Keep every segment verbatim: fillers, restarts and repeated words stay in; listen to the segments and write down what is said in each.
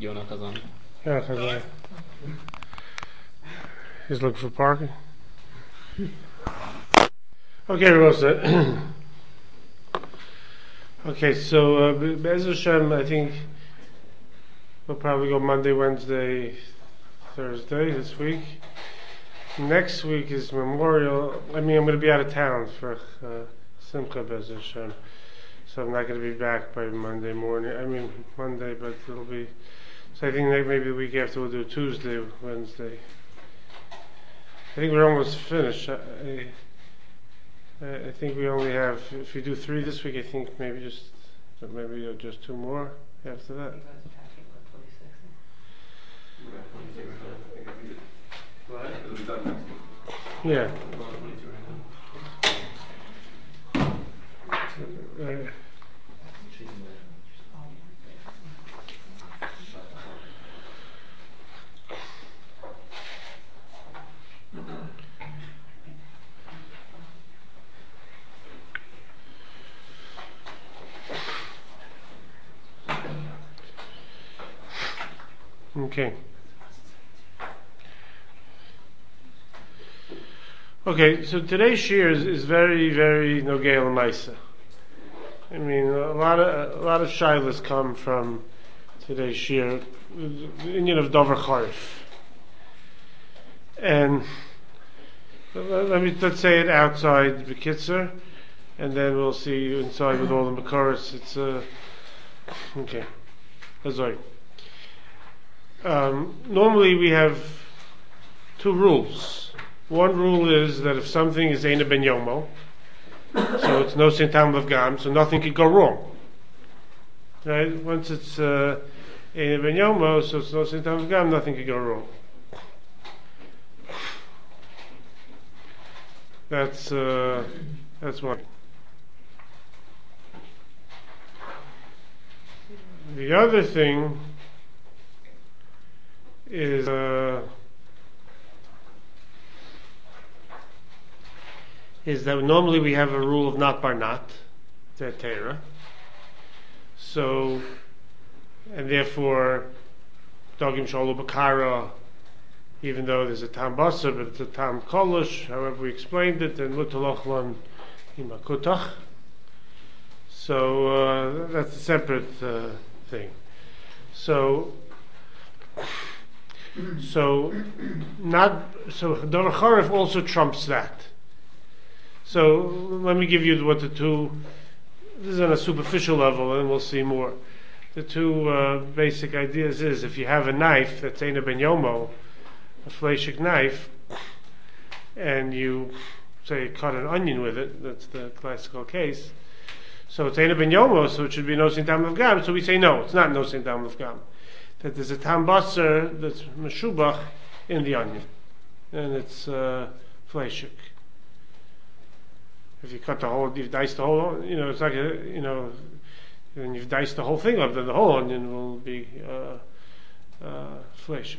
Yonah Kazan. Yeah, Kazan. He's looking for parking. Okay, we're all set. Okay, so uh, Be'ez Hashem, I think we'll probably go Monday, Wednesday, Thursday this week. Next week is Memorial. I mean, I'm going to be out of town for uh, Simcha Be'ez Hashem, so I'm not going to be back by Monday morning. I mean Monday, but it'll be. So I think maybe the week after we'll do Tuesday, Wednesday. I think we're almost finished. I, I, I think we only have. If we do three this week, I think maybe just maybe just two more after that. Yeah. Uh, Okay. Okay, so today's shir is, is very, very nogei l'maisa. I mean, a lot of a lot of shilas come from today's shir, the Indian of Dover Charif. And let me let's say it outside the Bekitzer, and then we'll see inside with all the Makoros. It's uh, okay. Sorry. Um, normally we have two rules. One rule is that if something is Eina Ben Yomo, so it's no Sintam of Gam, so nothing could go wrong. Right? Once it's uh, Eina Ben Yomo, so it's no Sintam of Gam, nothing could go wrong. That's uh, that's one. The other thing is uh, is that normally we have a rule of not bar not, Torah. So, and therefore, Dogim Sholu Bakara, even though there's a Tam Basar, but it's a Tam Kolish, however we explained it, and Mutalochlan Imakutach. So, uh, that's a separate uh, thing. So, So, not so. Dover Charif also trumps that. So, let me give you what the two. This is on a superficial level, and we'll see more. The two uh, basic ideas is: if you have a knife that's Eina Ben Yomo, a fleshik knife, and you say cut an onion with it, that's the classical case. So it's Eina Ben Yomo, so it should be no Sintam of Gam. So we say no, it's not no Sintam of Gam. That there's a tam basar that's meshubach in the onion, and it's uh, fleshik. If you cut the whole, you've diced the whole, you know, it's like a, you know, and you've diced the whole thing up, then the whole onion will be uh, uh, fleshik.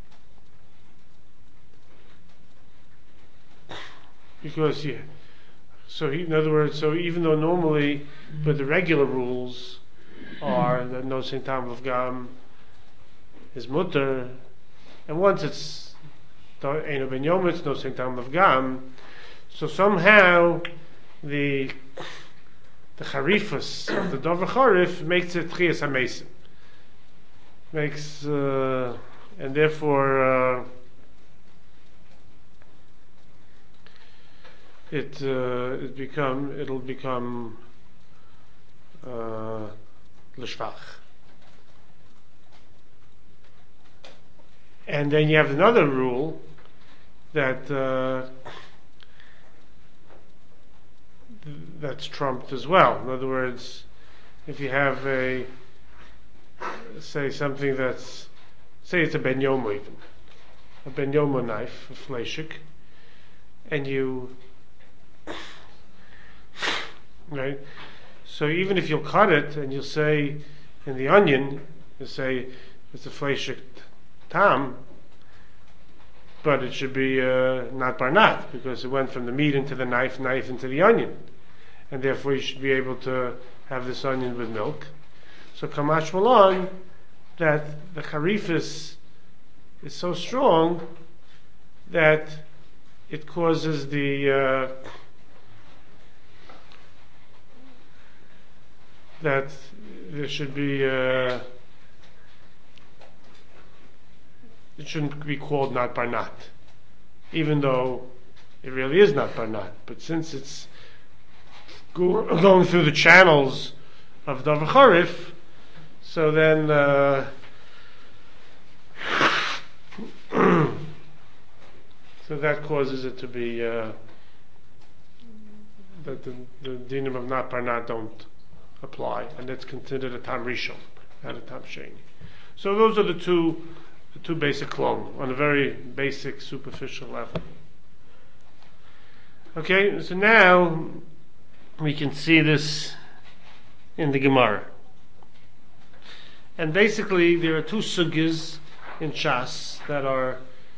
Because yeah, so he, in other words, so even though normally, but the regular rules are that no sintam of gam is mutter, and once it's Eina Ben Yom, it's no Sintam of Gam. So somehow the the charifus of the Dover Charif makes it Chias HaMesim, makes uh, and therefore uh, it uh, it become it'll become uh, l'shvach. And then you have another rule that uh, that's trumped as well. In other words, if you have a, say something that's, say it's a Ben Yomo even, a Ben Yomo knife, a fleshik, and you, right? So even if you'll cut it and you'll say in the onion, you say it's a fleshik tam, but it should be uh, not bar not, because it went from the meat into the knife, knife into the onion, and therefore you should be able to have this onion with milk. So Kamash Malon, that the charifus is so strong that it causes the uh, that there should be uh, it shouldn't be called not bar nat, even though it really is not bar nat. But since it's go- going through the channels of davar charif, so then uh, so that causes it to be uh, that the, the dinim of not bar nat don't apply, and it's considered a tam rishon, not a tam sheni. So those are the two, the two basic klom on a very basic, superficial level. Okay, so now we can see this in the Gemara, and basically there are two sugyas in Shas that are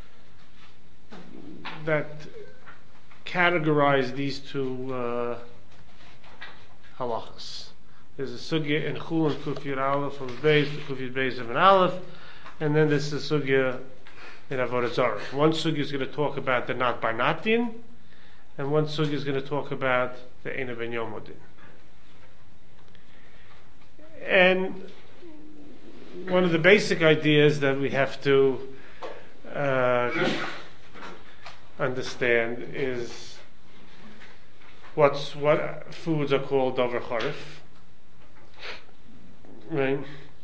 that categorize these two uh, halachas. There's a sugya in Chul and Kufir Aleph from Beis to Kufir Beis of an Aleph, and then there's a sugya in Avodah Zarah. One sugya is going to talk about the not bar nat din, and one sugya is going to talk about the Eina ben Yomo din. And one of the basic ideas that we have to uh, understand is what's what foods are called davar charif. Right?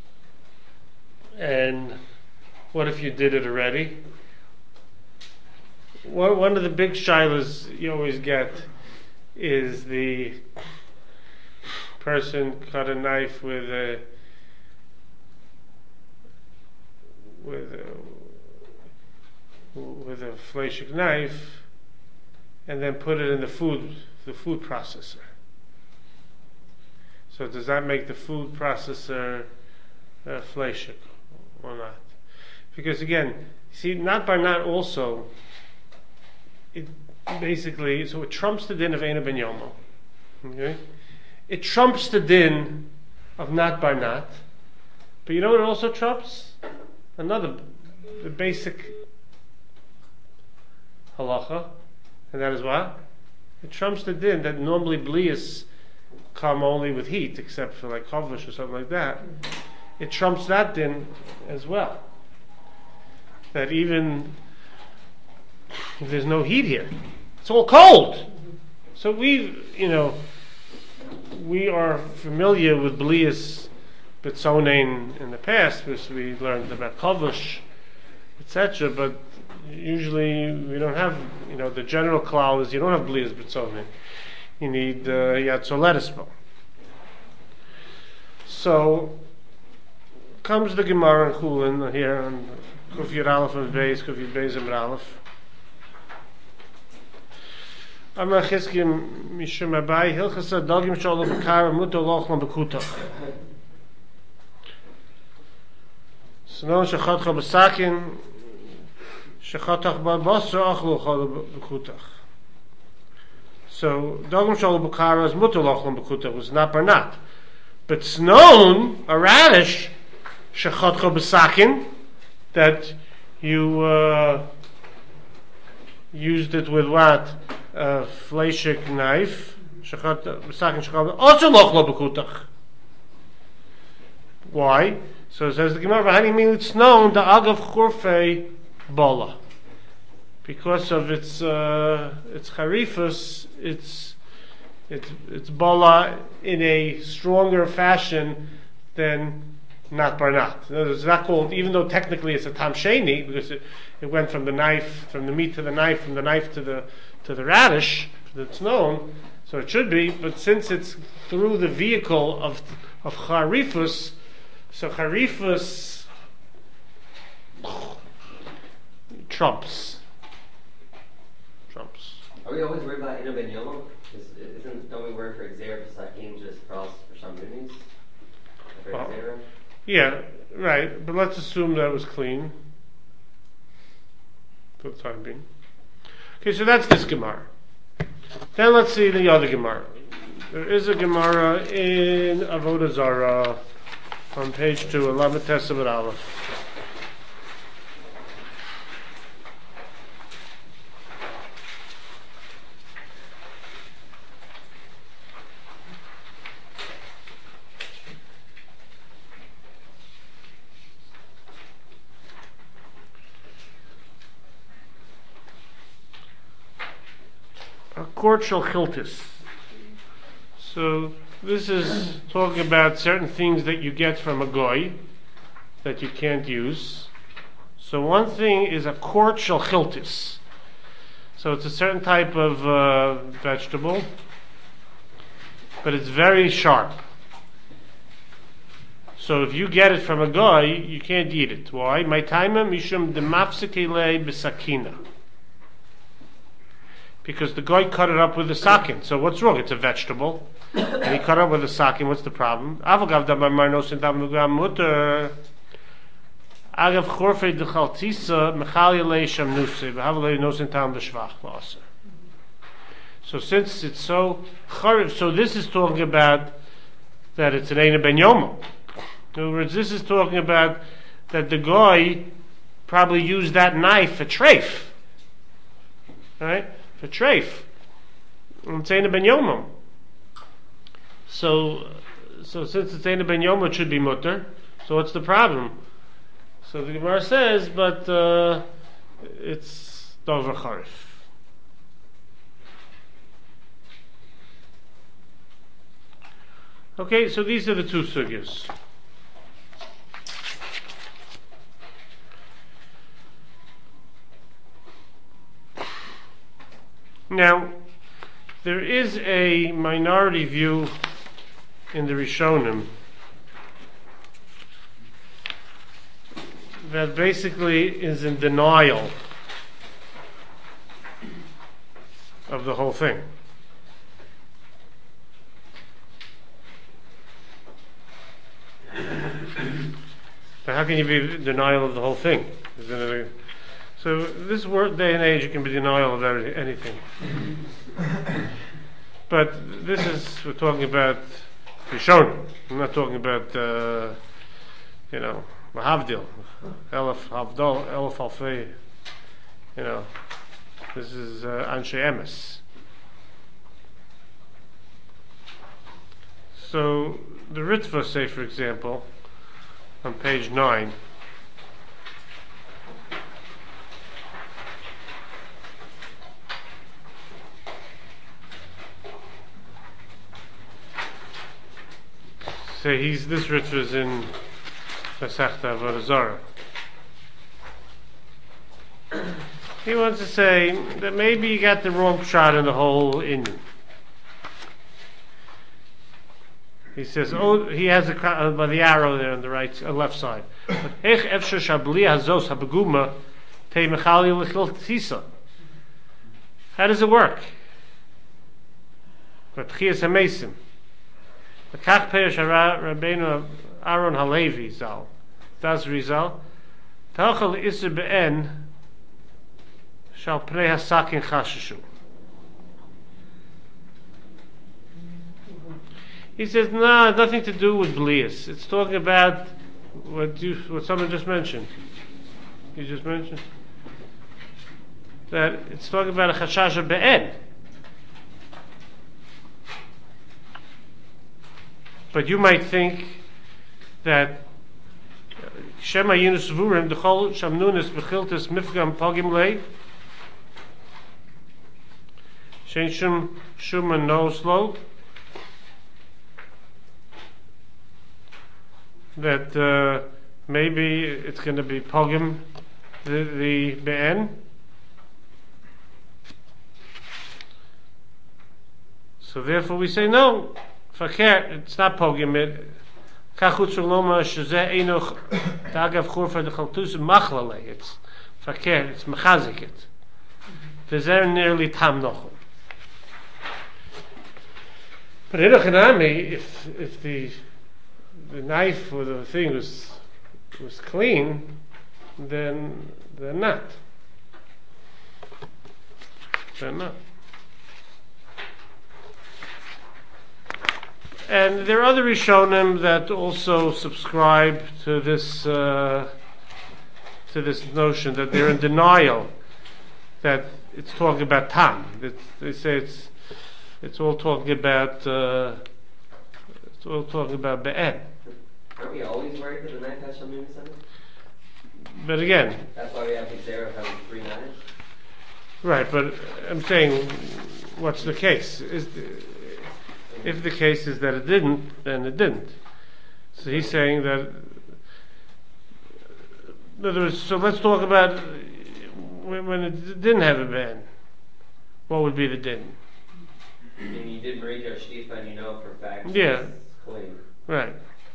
And what if you did it already? One, one of the big shilas you always get is the person cut a knife with a with a with a fleshik knife and then put it in the food the food processor. So does that make the food processor uh, fleshik or not? Because again, see, not bar nat also, it basically, so it trumps the din of Eina ben Yomo. Okay? It trumps the din of not bar nat. But you know what it also trumps? Another, the basic halacha, and that is what? It trumps the din that normally blias come only with heat, except for like chavush or something like that. It trumps that din as well. That even if there's no heat here, it's all cold. So we, you know, we are familiar with blias bitzonein in the past because we learned about chavush, et cetera. But usually we don't have, you know, the general klal is you don't have blias bitzonein. You need uh, yatzoletismo. So comes the Gemara in Chulin here on Kufir Aleph and Beis, Kufir Beis and Aleph. Amar Chizkim Mishum Abai Hilchasa Dagim Shalom Bekar Muto Lochlam Bekutach. Snon Shechatcha Besakin Shechatach Basra Achlu Chol Bekutach. So Dagim Shalom Bekar is Muto Lochlam Bekutach, was not bar nat. But it's known, a radish, shechatcha b'sakin, that you uh, used it with what? A fleshik knife. Shechatcha b'sakin, shechatcha also lochlo b'kutach. Why? So it says the Gemara, v'hani mean it's known, the agav churfei bola. Because of its uh, its charifus, its It's it's bala in a stronger fashion than not bar nat. It's not called, even though technically it's a tam sheni, because it, it went from the knife, from the meat to the knife, from the knife to the to the radish that's known. So it should be, but since it's through the vehicle of of charifus, so charifus trumps. Trumps. Are we always worried about Eina ben Yomo? Isn't, don't we work for Xer Pesakim just for us for some movies? Well, yeah, right. But let's assume that it was clean for the time being. Okay, so that's this Gemara. Then let's see the other Gemara. There is a Gemara in Avodah Zarah on page two, Alamed Testament Aleph. A court shall chiltis. So this is talking about certain things that you get from a goy that you can't use. So one thing is a court shall chiltis. So it's a certain type of uh, vegetable, but it's very sharp. So if you get it from a goy, you can't eat it. Why? My taima mishum demafsikele besakina. Because the guy cut it up with a sakin. So what's wrong? It's a vegetable. And he cut it up with a sakin. What's the problem? Avagav dabar marnos and dabar mutter. Agav chorfei dechaltisa mechalia leisham nuse behavalei nos and tam b'shvach laser. So since it's so chariv, so this is talking about that it's an eina ben yomo. In other words, this is talking about that the guy probably used that knife for treif. Right? For treif. It's eina ben yomam. So, so since it's eina ben yomam, it should be mutter. So what's the problem? So the Gemara says, but uh, it's dover charif. Okay, so these are the two sugyas. Now, there is a minority view in the Rishonim that basically is in denial of the whole thing. But how can you be in denial of the whole thing? Is it a, So this word, day and age, you can be denial of anything. But this is, we're talking about Rishonim. I'm not talking about, uh, you know, Mahavdil, Elef Havdol, Elef Alfei. You know, this is uh, Anshe Emes. So the Ritva say, for example, on page nine, say he's this Ritva is in Masechta Avodah Zarah. He wants to say that maybe you got the wrong shot in the whole Indian. He says, oh, he has a uh, by the arrow there on the right, uh, left side. But how does it work? But Chias HaMesim. The Kach Perish Rabbeinu Aaron Halevi Zal, Das Rizal, Tachal Isser Be'en Shal Pnei Hasakin Chashashu. He says, no, nah, nothing to do with Blias. It's talking about what you, what someone just mentioned. You just mentioned that it's talking about a Chashasha Be'en. But you might think that Shema Yunus Vurim, the Chol Shamnunis Bechiltis Mifgam Pogim Lei, Shein Shum Shuman No Slow, that uh, maybe it's going to be Pogim, the, the Be'en. So therefore we say no. Fakir, it's not pogim it. Kachut shaloma shezeh enoch tagav churfa dechaltus machlale. It's fakir, it's mechazik it. V'zer nearly tam nochum. But in a chanami, if if the the knife or the thing was was clean, then they're not. They're not. And there are other Rishonim that also subscribe to this uh, to this notion that they're in denial that it's talking about tam. It's, they say it's it's all talking about uh, it's all talking about be'en. Aren't we always worried that the knife has Shamim Seven? But again, That's why we have the Xer of having three knives. right? But I'm saying, what's the case? Is the, if the case is that it didn't, then it didn't. So he's saying that. In other words, so let's talk about when, when it didn't have a ban. What would be the din? I mean, you did read your shtifa and you know for a fact Yeah. it's clean. Right.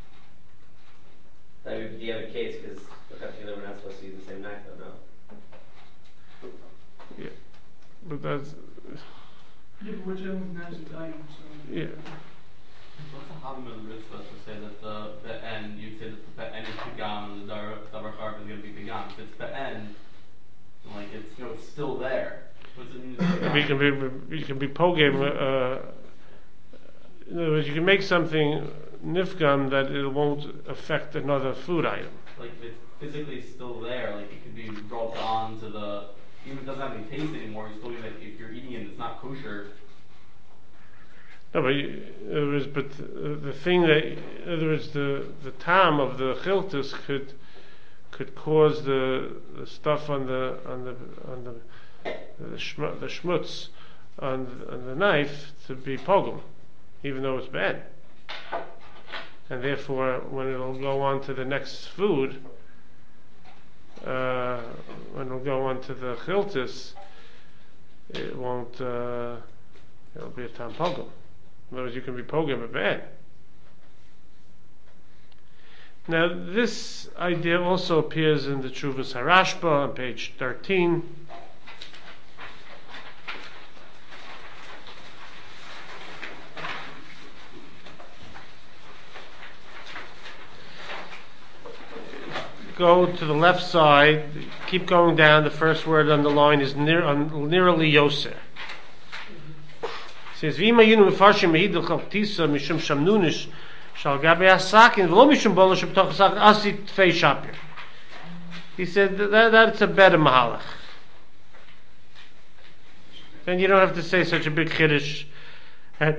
I mean, do you have a case? Because we're not supposed to use the same knife, though, no? Yeah. But that's Yeah, but we're dealing with Nazi items, so. yeah. What's the Havim of the mitzvah to say that the be'en, you say that the be'en is pigam and the dar- davar charv is going to be pigam. If it's be'en, like it's, you know, it's still there. What does it mean? It's We can be you can be pogam. Uh, in other words, you can make something nifgam that it won't affect another food item. Like if it's physically still there, like it could be rubbed on to the, even if it doesn't have any taste anymore, you still get that if you're eating it, it's not kosher. No, but you, in other words, but the, the thing that, in other words, the the tam of the chiltus could could cause the, the stuff on the on the on the the, shmu, the schmutz on on the knife to be pogum, even though it's bad, and therefore when it'll go on to the next food, uh, when it'll go on to the chiltus, it won't. Uh, it'll be a tam pogum. In other words, you can be pogam a bad. Now, this idea also appears in the Chuvas Harashba on page thirteen. Go to the left side, keep going down. The first word on the line is near, on, nearly yoser. Says v'ima yinu mefarshim mehidul chaltisa mishum shamnunish shal gabe asakin v'lo mishum bolo shebtoch asak asit tfei shapir. He said that that's a better mahalach. Then you don't have to say such a big chiddush. And,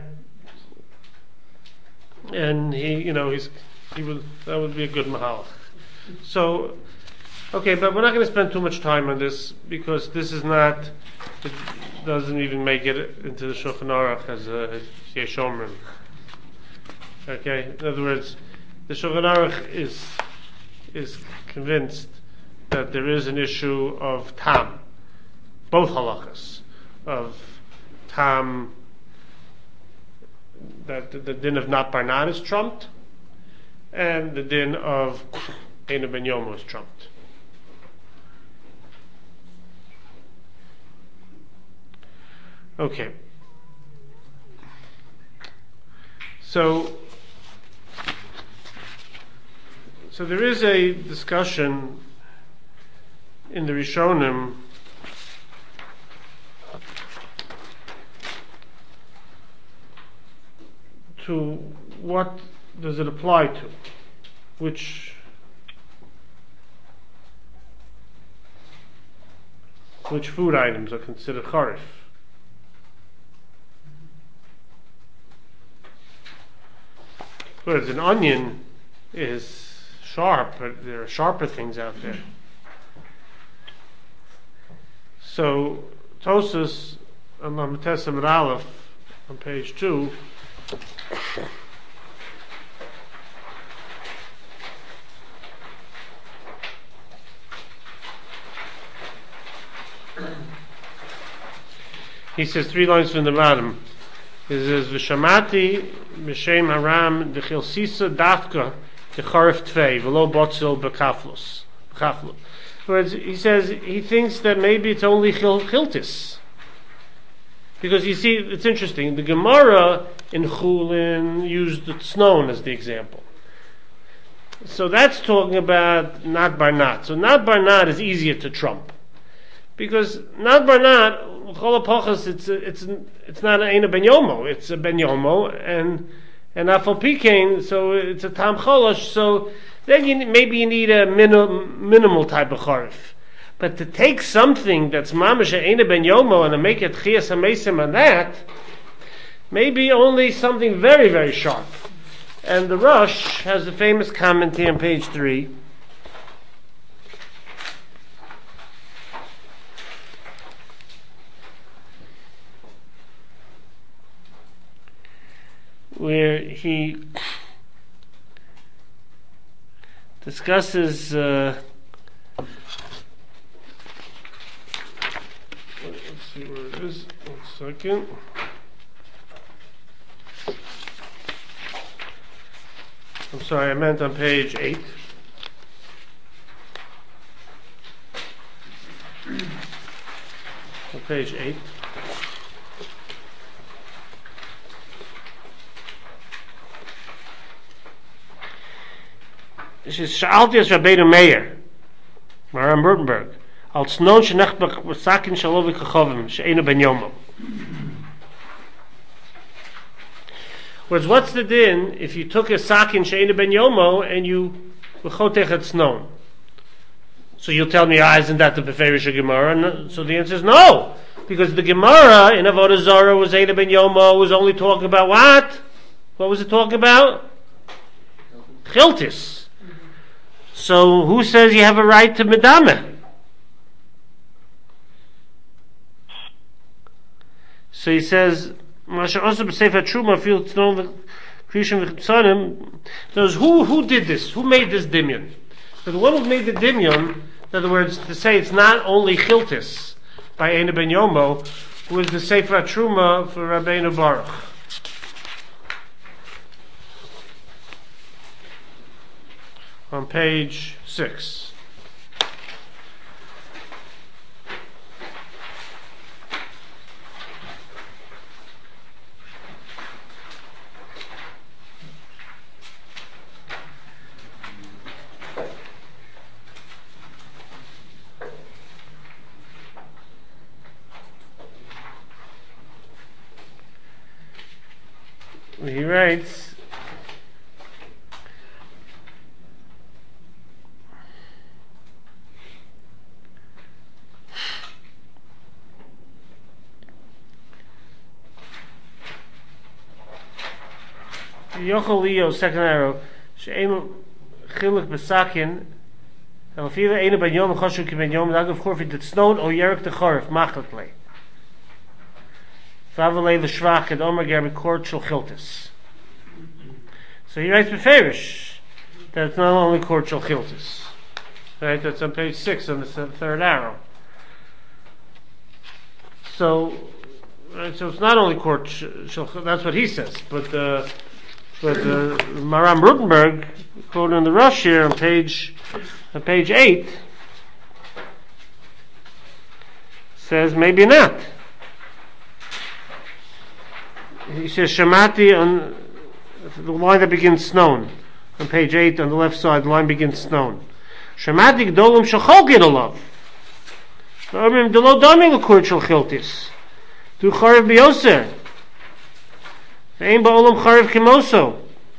and he, you know, he's he would that would be a good mahalach. So, okay, but we're not going to spend too much time on this because this is not. It doesn't even make it into the Shulchan Aruch as a Yeshomrim. Okay, in other words, the Shulchan Aruch is is convinced that there is an issue of tam, both halachas, of tam, that the, the din of not barnat is trumped, and the din of Eina ben Yomo is trumped. Okay. So, so there is a discussion in the Rishonim to what does it apply to, which which food items are considered charif. Whereas an onion is sharp, but there are sharper things out there. So Tosas on Lametes Amud Aleph on page two he says three lines from the bottom. He says V'shamati M'shem Haram D'chilsisa Dafka D'charif Tvei V'lo Botzil B'kaflos B'kaflo. Whereas he says he thinks that maybe it's only chil- chiltis. Because you see, it's interesting. The Gemara in Chulin used the Tznon as the example. So that's talking about not barnat. So not barnat is easier to trump. Because not barnat, Chol HaPachas, it's it's it's not an Eina ben Yomo. It's a ben Yomo, and and afal pikein, so it's a tam cholosh. So then you, maybe you need a minim, minimal type of charif. But to take something that's mamash eina ben yomo and to make it chias hamesim on that, maybe only something very very sharp. And the Rush has the famous comment here on page three. Where he discusses uh, let's see where it is. One second. I'm sorry, I meant on page eight. On page eight. This is Sha'alti as Rabbeinu Meir, Maram Rutenberg, al tznon shenech b'sakin shalovi kachovim, she'enu ben yomo. Whereas, what's the din if you took a sakin she'enu ben yomo and you l'chotech et tznon? So you'll tell me, ah, isn't that the Beferish Gemara? No. So the answer is no, because the Gemara in Avodah Zarah was Eina ben Yomo, was only talking about what? What was it talking about? Chiltis. So who says you have a right to medameh? So he says, Masha also b'sefer truma fil tznon v'krishim v'chitzanim. Knows who who did this? Who made this dimyon? So the one who made the dimyon, in other words, to say it's not only chiltis by Eina ben Yomo, who is the sefer truma for Rabbeinu Baruch. On page six. He writes, Yochel Leo, second arrow, she'en chiluk besakin, and fila eina ben yom choshu ki ben yom dagav chorfit it snowed o yerek the chorf machlekle. Favalei l'shvach and omer ger b'kort shel chiltis. So he writes beferish that it's not only kort shel chiltis. Right, that's on page six on the third arrow. So, right, so it's not only kort shel. That's what he says, but uh, but uh, Maram Rutenberg, quoted in the Rush here on page on page eight, says maybe not. He says Shamati on the line that begins snown on page eight on the left side. The line begins snown. Shamati gdolim shachol gedolav. V'omrim delo dami l'kurt shel chiltis. Du charev biyoser. Ve'ein ba'olam charev kimoso.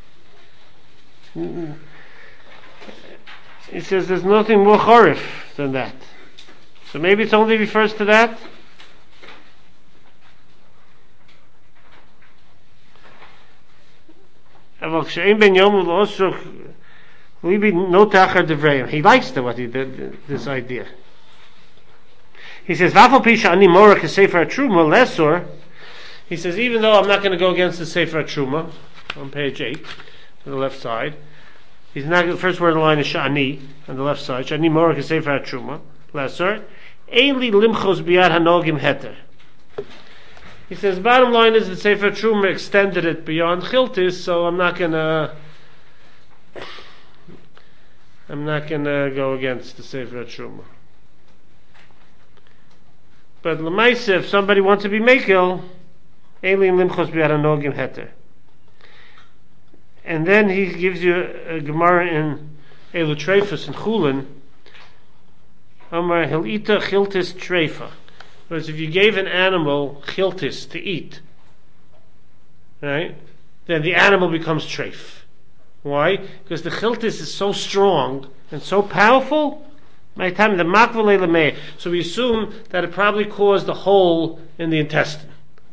He says there's nothing more charev than that. So maybe it only refers to that. He likes the, what he did, this idea. He says, he says, even though I'm not going to go against the Sefer Truma on page eight, on the left side, he's not, the first word in the line is Sha'ani, on the left side, Sha'ani Morach Sefer Truma, lesser, Eili Limchos Biad Hanogim Heter. He says, bottom line is the Sefer Truma extended it beyond Chiltis, so I'm not gonna I'm not gonna go against the Sefer Truma. But L'maisa, if somebody wants to be Mekel, Eilim Limchos Bi'ad Hanogim Heter. And then he gives you a, a Gemara in Elu Treifus in Chulin, Amar Hilita Chiltis Treifa. Whereas if you gave an animal chiltis to eat, right? then the animal becomes treif. Why? Because the chiltis is so strong and so powerful. My time the makvale lemei. So we assume that it probably caused a hole in the intestine.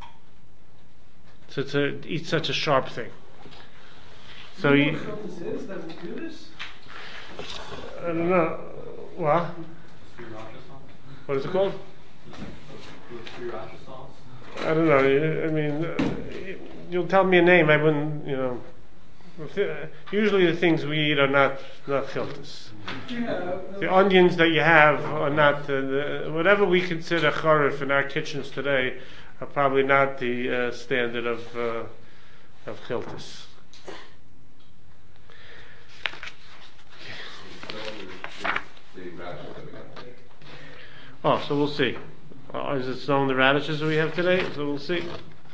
So to eat such a sharp thing. So you you, know what this is that would do this? I don't know. What? Sriracha sauce? What is it called? Sriracha sauce? I don't know. I mean, uh, you'll tell me a name. I wouldn't. You know. Usually the things we eat are not not chiltis. Yeah. The onions that you have are not uh, the, whatever we consider charif in our kitchens today are probably not the uh, standard of uh, of chiltis. Oh, so we'll see. Uh, is it snowing the radishes that we have today? So we'll see.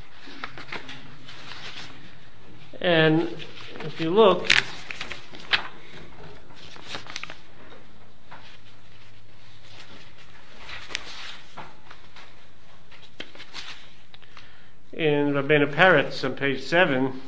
And if you look, in Rabbeinu Peretz on page seven,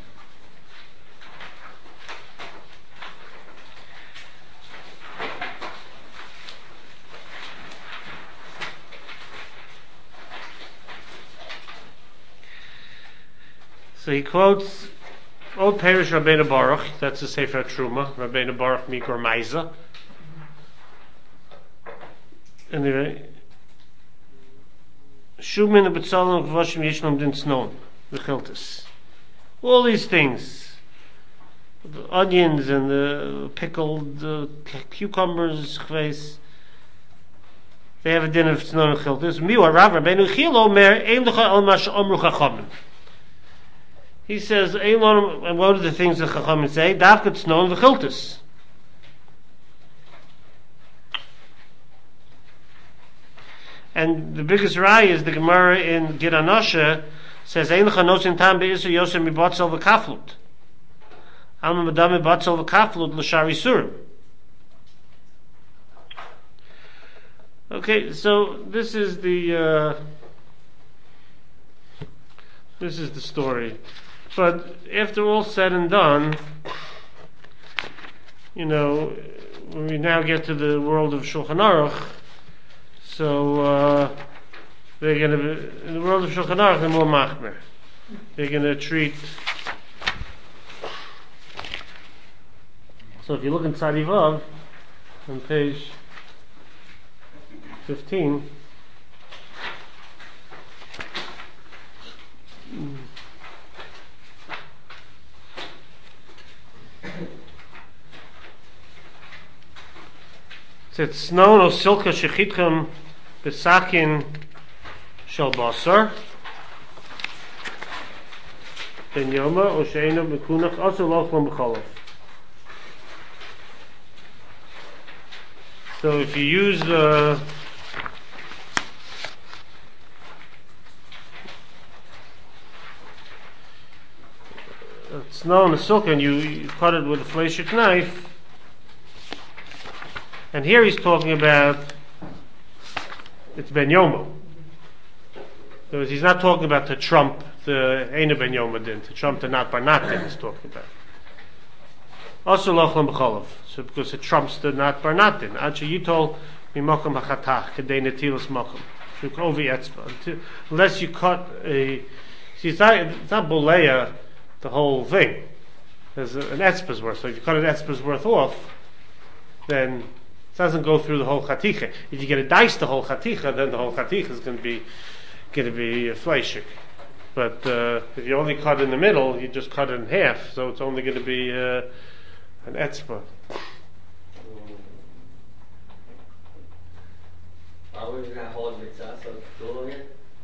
so he quotes Old Perish Rabbeinu Baruch, that's the Sefer Truma, Rabbeinu Baruch Mikor Maiza. Anyway, Shumin and Betzalim Vashim Yishnam Din Snon, the Chiltis. All these things, the onions and the pickled uh, cucumbers, chveis, they have a din of Snon and Chiltis. Miwa Rav Rabbeinu Chilo Mer Eim Lecha El Mash Omru Chachamim. He says, and what are the things that Chachamim say? Davkat Snon v'chiltis. And the biggest raya is the Gemara in Gid Anasha says, Ein lecha nosin tam be'isur yosem mibatzel v'kaflut. Alma madam mibatzel v'kaflut l'shari surim. Okay, so this is the uh, this is the story. But after all said and done, you know, when we now get to the world of Shulchan Aruch, so uh, they're going to be, in the world of Shulchan Aruch, they're more machmer. They're going to treat. So if you look in Tzadivav, on page fifteen, it says, "Snow no silka shechitchem besakin shel basar ben yoma o sheinu mekunach also lochlom b'cholav." So if you use the snow and the silk and you, you cut it with a fleshik knife. And here he's talking about it's ben yomo. Because he's not talking about to trump the Eina ben yoma din, to trump the not barnat din he's talking about. Also lochlam b'cholav, so because it trumps the not barnat din. Acha yitol mimokum hachatach kedei netilas mokum. Ovi etzba. Unless you cut a, see it's not, it's not boleya the whole thing. There's a, an etzba's worth. So if you cut an etzba's worth off, then it doesn't go through the whole chaticha. If you get a dice the whole chaticha, then the whole chaticha is going to be going to be fleishik. But uh, if you only cut in the middle, you just cut it in half, so it's only going to be uh, an etzba. Are we going to hold mitzvah so cool again?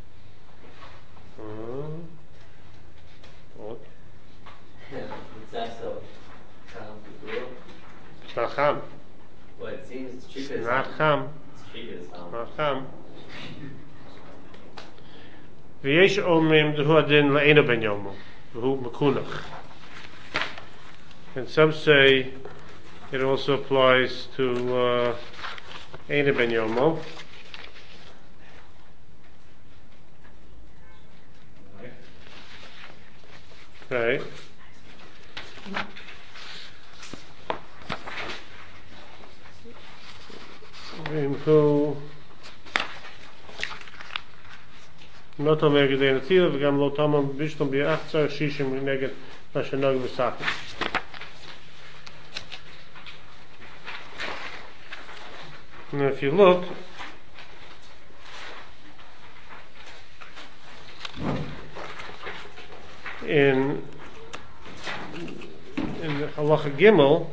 Uh, what? Yeah, mitzvah so cool. It's not cham. Well, it seems it's cheap It's as not cham. It's cheap as Not cham. V'yesh omrim d'hu adin le'ena ben yomo, v'hu mekunach. And some say it also applies to uh, Eina ben yomo. Right. Who not only again the seal, וגם לא תמם בשלום ביחצר שישים נגד מה שנוהג בסכין. And if you look in in the Halacha Gimel,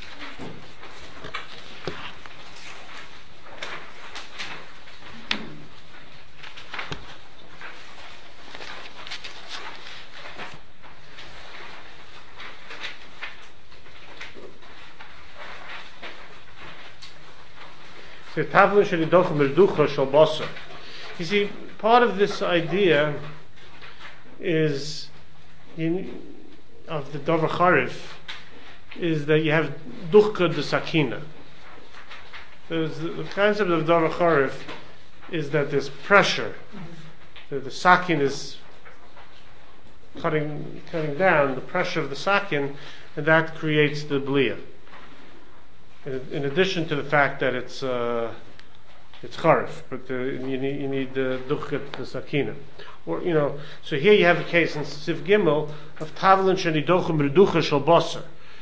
you see, part of this idea is in, of the Dover Charif is that you have duchka de sakina. There's the, the concept of Dover Charif is that there's pressure. The, the sakin is cutting cutting down the pressure of the sakin, and that creates the blia. In, in addition to the fact that it's uh, it's charif, but uh, you need you need the duchka de sakina. Or, you know, so here you have a case in Sif Gimel of Tavlin Shenidochim Reducha Shal Basar.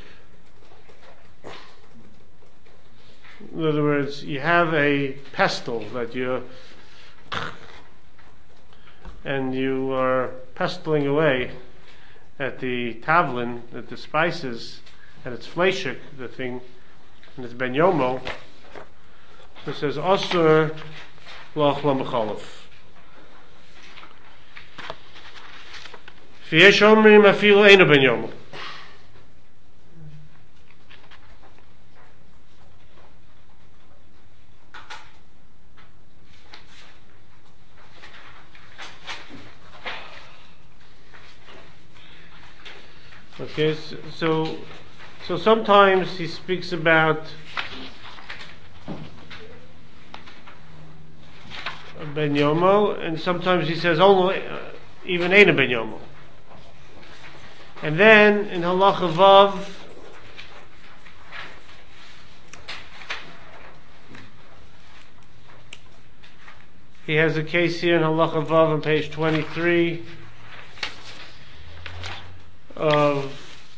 In other words, you have a pestle that you and you are pestling away at the tavlin, at the spices, and it's fleshik, the thing, and it's ben yomo. So it says Asur Loch Lamachalaf. V'yesh omrim afil eino ben yomo. Okay, so so sometimes he speaks about ben yomo, and sometimes he says only uh, even eino ben yomo. And then in Halacha Vav, he has a case here in Halacha Vav on page twenty-three of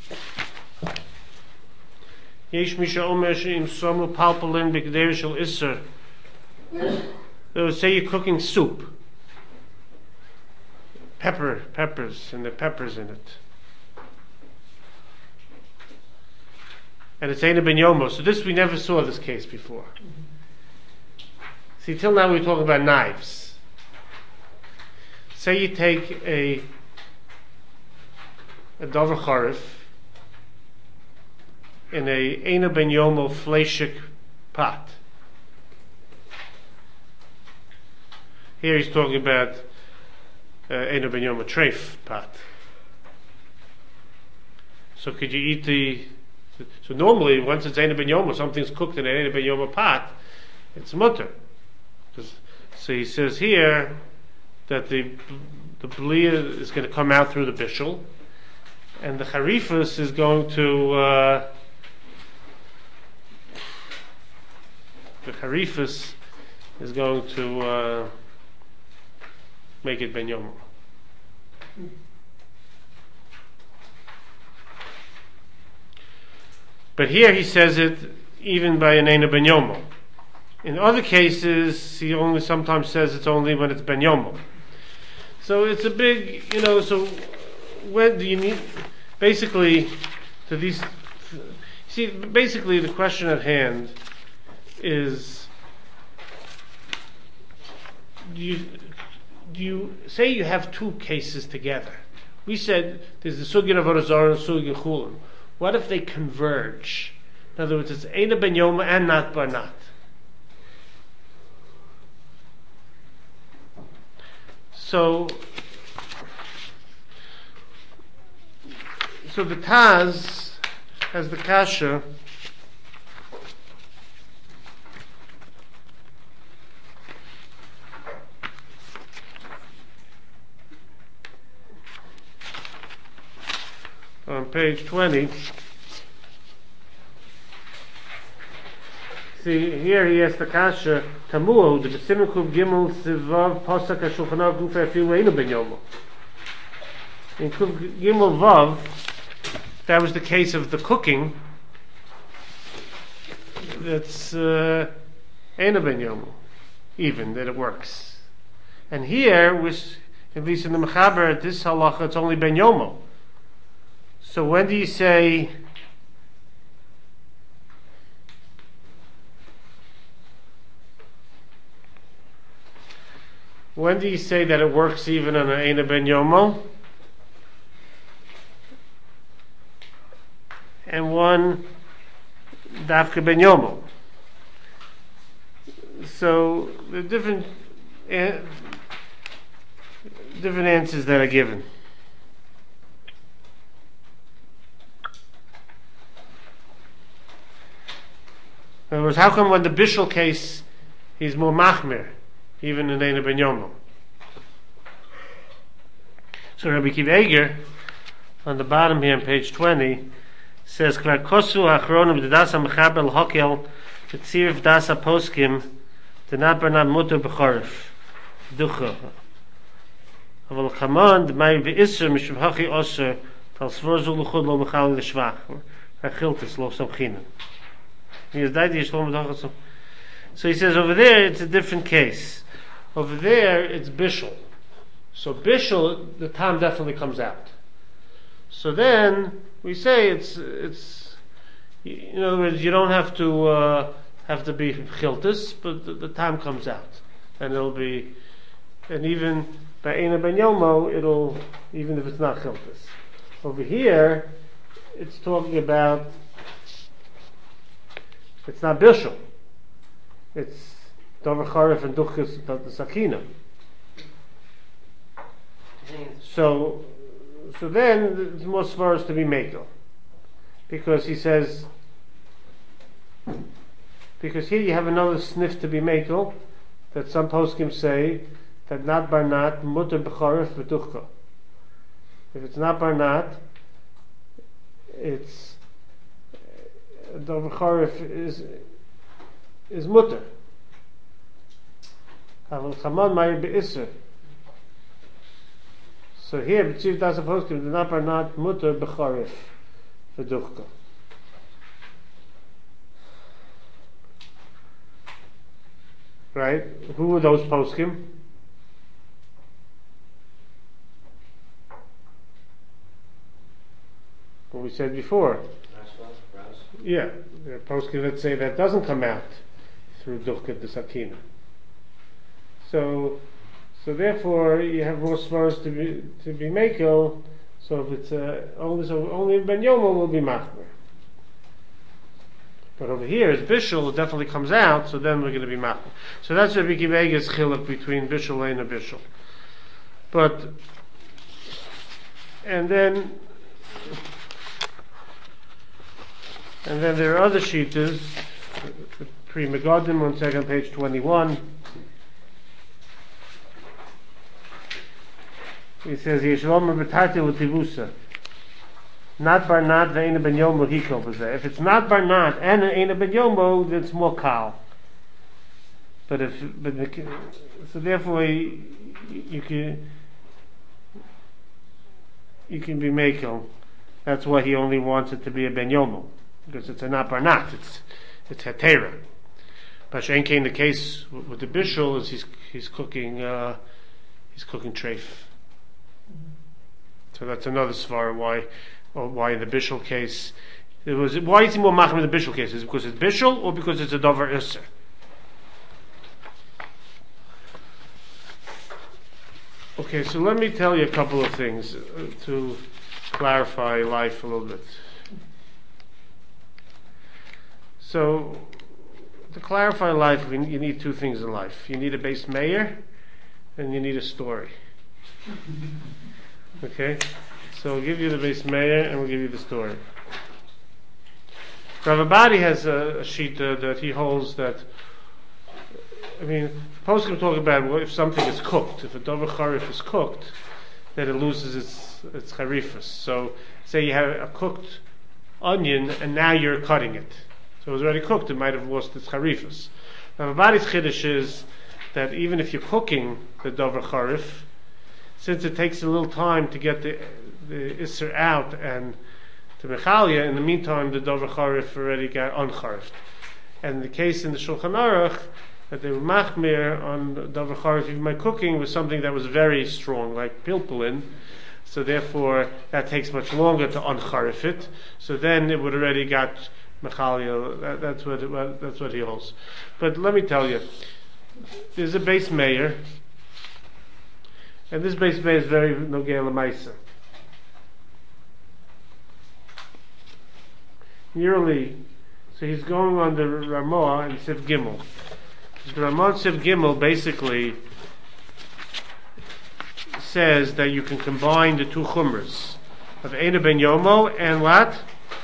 Yesh Misha Omer She'im Somu Palpalin B'Keder Shel Isser. They would say you're cooking soup, pepper, peppers, and the peppers in it. And it's Eina ben Yomo. So this, we never saw this case before. See, till now we we're talking about knives. Say you take a a Dover Charif in a Eina ben Yomo fleshik pot. Here he's talking about uh, Eina ben Yomo treif pot. So could you eat the So normally, once it's Eina ben Yomo, something's cooked in an Eina ben Yomo pot, it's mutter. So he says here that the the blia is going to come out through the bishul, and the harifus is going to uh, the harifus is going to uh, make it ben Yomo. But here he says it even by an Eina ben Yomo. In other cases, he only sometimes says it's only when it's ben Yomo. So it's a big, you know, so when do you need, basically, to these, see, basically the question at hand is, do you, do you, say you have two cases together. We said there's the Sugya of Arazar and Sugya Chulim. What if they converge? In other words, it's Eina ben Yomo and not Barnat. So, so the Taz has the kasha page twenty. See, here he has the kasha, Tamuo, the B'simikub Gimel Sivav Posak HaShulchan Aruch Gufa Afilu Einu Ben Yomo. In Kuf Gimel Vav, that was the case of the cooking. That's uh, Einu Ben Yomo, even, that it works. And here, was, at least in the Mechaber, at this halacha, it's only Ben Yomo. So when do you say... When do you say that it works even on an Eina Ben Yomo? And one Dafka Ben Yomo. So the different uh, different answers that are given. In other words, how come when the Bishul case he's more machmir? Even in Eina Ben Yomo. So Rabbi Kiv Eger, on the bottom here on page twenty, says, Klar kosu achronim d'dasa mechaber l'hokel v'tzirif dasa poskim d'nat barnat muter b'chorif ducha. Aval chamon d'may v'isser mishum hachi osser tal svor zu l'chud lo mechal l'shvach ha'chiltis lo samchinen. He has died yishlom d'hochasam. So he says over there it's a different case. Over there, it's bishul. So bishul, the tam definitely comes out. So then we say it's it's. In other words, you don't have to uh, have to be chiltis, but the, the tam comes out, and it'll be, and even by Eina Ben Yomo, it'll even if it's not chiltis. Over here, it's talking about. It's not bishul. It's Dover Charif and Duchis the Sakina. So, so then it's more svaros to be makel, because he says, because here you have another sniff to be makel, that some poskim say that not barnat muter b'charif v'duchka. If it's not barnat, it's Dover Charif is is muter. So here, b'tziv das poskim the not barnat muter b'charif v'duchka. Right? Who were those poskim? What we said before. Yeah, the poskim that say that doesn't come out through duchka the sakina. So, so therefore, you have more svaros to be to be makel. So if it's uh, only so only Ben Yomo will be machmer. But over here, as bishul, it definitely comes out. So then we're going to be machmer. So that's Rabbi Kiv Eger's chiluk between bishul and a bishul. But and then and then there are other shitas. Pri Megadim on second page twenty-one. He says, Yeshalom B'tarti L'tivusa. Not Barnat ve'ena ben Yomo hikol b'zeh. If it's not Barnat and an Eina ben Yomo, then it's more kal. But if, but the, so therefore you, you can you can be makel. That's why he only wants it to be a ben Yomo, because it's a not Barnat. It's it's hetera. But Shein Kain, the case with the bishul is he's he's cooking uh, he's cooking treif. So that's another svar why, or why in the bishul case, it was why is he more machmir in the bishul case? Is it because it's bishul or because it's a davar iser? Okay, so let me tell you a couple of things to clarify life a little bit. So, to clarify life, you need two things in life. You need a base mayor, and you need a story. Okay? So we'll give you the base mayor, and we'll give you the story. Rav Abadi has a, a sheet uh, that he holds that, I mean, poskim talk about well, if something is cooked, if a dover charif is cooked, that it loses its its charifus. So say you have a cooked onion and now you're cutting it. So it was already cooked, it might have lost its charifus. Now, Mabadi's chiddush is that even if you're cooking the davar charif, since it takes a little time to get the, the isser out and to mechalia, in the meantime the davar charif already got uncharifed. And the case in the Shulchan Aruch, that they were machmir on davar charif even by cooking was something that was very strong, like pilpulin. So therefore, that takes much longer to uncharif it. So then it would already got mechalia. That, that's what it, that's what he holds. But let me tell you, there's a base mayor, and this base mayor is very nogei l'maisa. Yearly, so he's going on the Ramah and Sif Gimel. The Ramah and Sif Gimel basically says that you can combine the two chumras of Eina ben Yomo and what?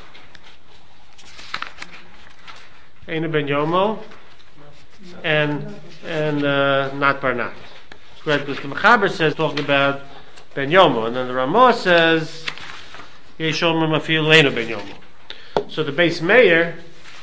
Eina ben Yomo and and uh, not Barnat. Right, because the Mechaber says talking about ben Yomo, and then the Ramah says Yeshomim Afil Eina ben Yomo. So the base mayor.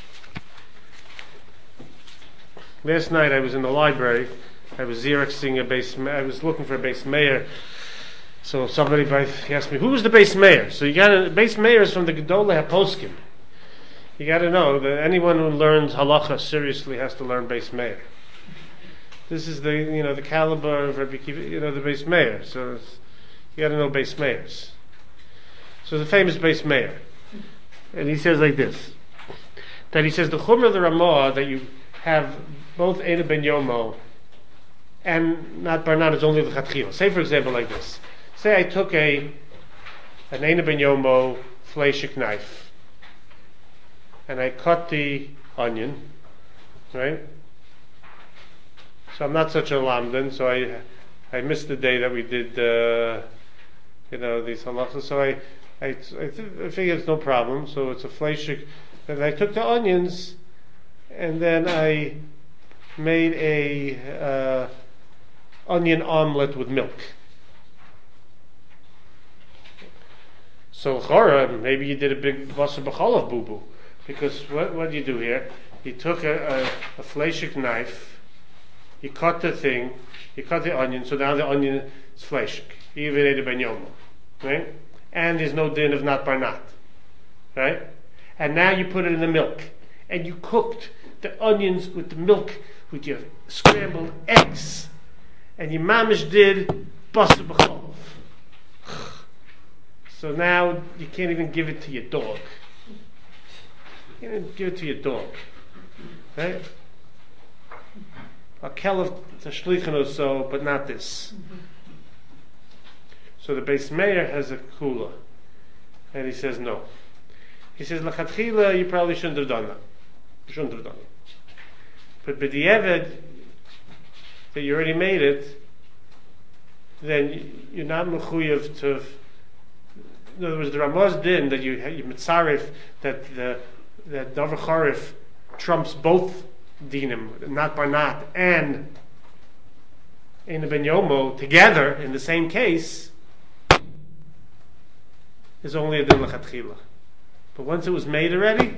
Last night I was in the library. I was xeroxing a base. I was looking for a base mayor. So somebody asked me, "Who was the base mayor?" So you got a base mayor is from the Gedolei HaPoskim. You got to know that anyone who learns halacha seriously has to learn base mayor. This is the you know the caliber of Rabbi Kiva, you know the base mayor. So it's, you got to know base mayors. So the famous base mayor, and he says like this: that he says the chumrah of the Ramah that you have both Eina ben Yomo and not Barnat is only the Chatchila. Say, for example, like this. Say I took a an Eina ben Yomo fleishik knife and I cut the onion, right? So I'm not such a lamdan, so I I missed the day that we did, uh, you know, these halachas. So I I, I, th- I figured it's no problem. So it's a fleishik. And I took the onions and then I made a uh, onion omelet with milk. So chora, maybe you did a big basar b'chalav boo-boo, because what what do you do here? You took a, a, a fleishik knife, you cut the thing, you cut the onion, so now the onion is fleishik, even Eina ben Yomo, right? And there's no din of not barnat, right? And now you put it in the milk, and you cooked the onions with the milk with your scrambled eggs, and your mamish did basar b'chalav. So now you can't even give it to your dog. You can't even give it to your dog, right? A kelev tashlichan or so, but not this. So the base mayor has a kula, and he says no. He says lachatchila, you probably shouldn't have done that. You shouldn't have done it. But b'di'evid, that you already made it, then you're not mechuyev to. In other words, the Ramaz din that you you mitzarif that the that davar charif trumps both dinim, not barnat and Eina ben Yomo together in the same case, is only a din lechatchila. But once it was made already,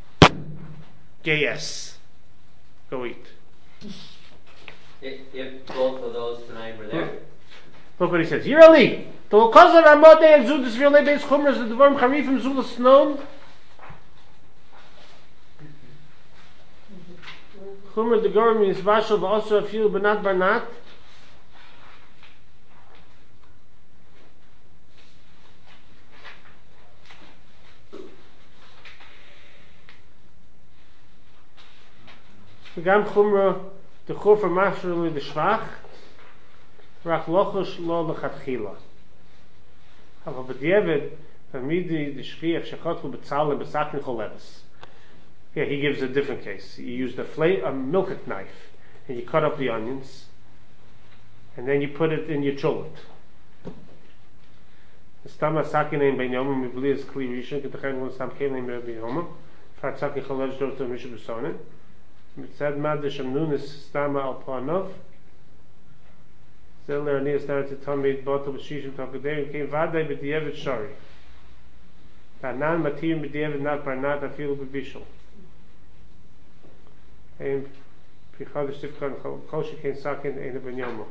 yes, go eat. If, if both of those tonight were there. Look what he says. Yirali, the lokazar amode and zudis v'yolei beis chumras the dvarim charifim zulas snon. Chumra the gorim is vashel v'osra afilu b'nat barnat. V'gam chumra the chufra mashru the shvach. Rach lochos lo lechatchila. Aber b'di'evid, v'midi the shchiach shechotchu b'tzalem b'sakhin choleves. Yeah, he gives a different case. You used a, fla- a milk knife, and you cut up the onions, and then you put it in your cholot. Stama sakin ein ben yomim mibli es kli rishon k'techen lo stam kelim ben yomim. Fat sakin choleves do to mishu b'sonin. Mitzad mad d'shamnunis stama al panov. Zeller and started to tell me bottle with shishim takadei came vadei b'di'evid shari. Barnan matir b'diavad, not barnat afilu b'bishul. Ein pichadish tifkan kol sheken sakin ein b'nyomo.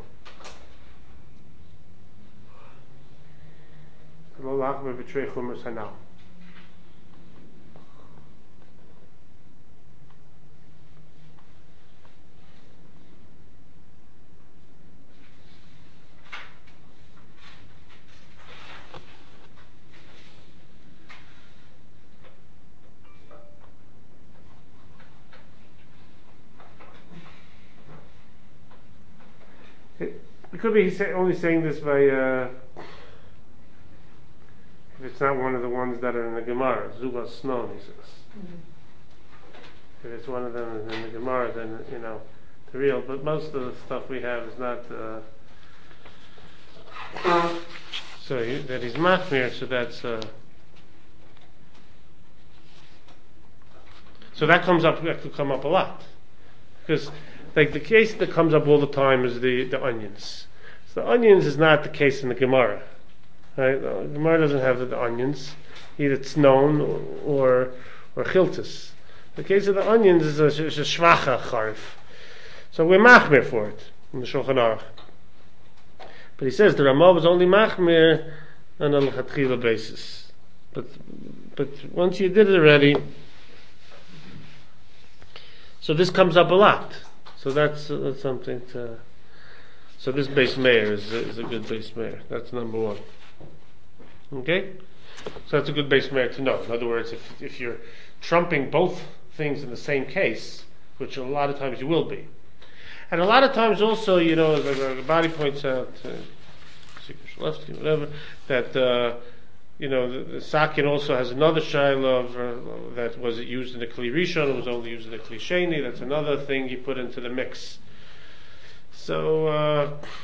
Lo lachmer b'trei chumer sanal. It could be he's say, only saying this by uh, if it's not one of the ones that are in the Gemara, Zuba Snon, he says. Mm-hmm. If it's one of them in the Gemara, then you know the real. But most of the stuff we have is not. Uh, so he, that he's machmir, so that's. Uh, so that comes up. That could come up a lot, because. Like the case that comes up all the time is the, the onions. So the onions is not the case in the Gemara. Right? The Gemara doesn't have the, the onions. Either it's known or or, or chiltis. The case of the onions is a, is a shvacha charif. So we're machmir for it in the Shulchan Aruch. But he says the Ramah was only machmir on a lechatchila basis. But but once you did it already, so this comes up a lot. So that's, uh, that's something to. So this base mayor is, is a good base mayor. That's number one. Okay, so that's a good base mayor to know. In other words, if if you're trumping both things in the same case, which a lot of times you will be, and a lot of times also, you know, the, the body points out, uh, whatever, that. Uh, You know, the, the sakin also has another shaila of uh, that was it used in the kli rishon, it was only used in the kli sheni. That's another thing you put into the mix. So, uh,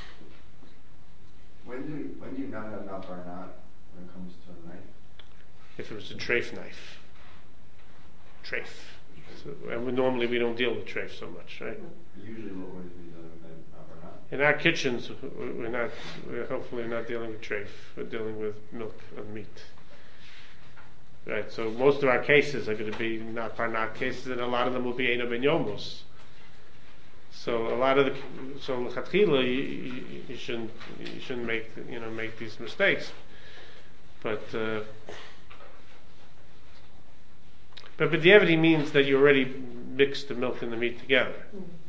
when do you, when do you not have not or not when it comes to a knife? if it was a treif knife, treif. So, and we, normally we don't deal with treif so much, right? Usually, what would be done with not or not? In our kitchens, we're not. We're hopefully not dealing with treif. We're dealing with milk and meat. Right. So most of our cases are going to be not par not cases, and a lot of them will be eno ben yomos. So a lot of the so lechatchila you, you, you shouldn't you shouldn't make you know make these mistakes. But uh, but b'diavad means that you already mixed the milk and the meat together.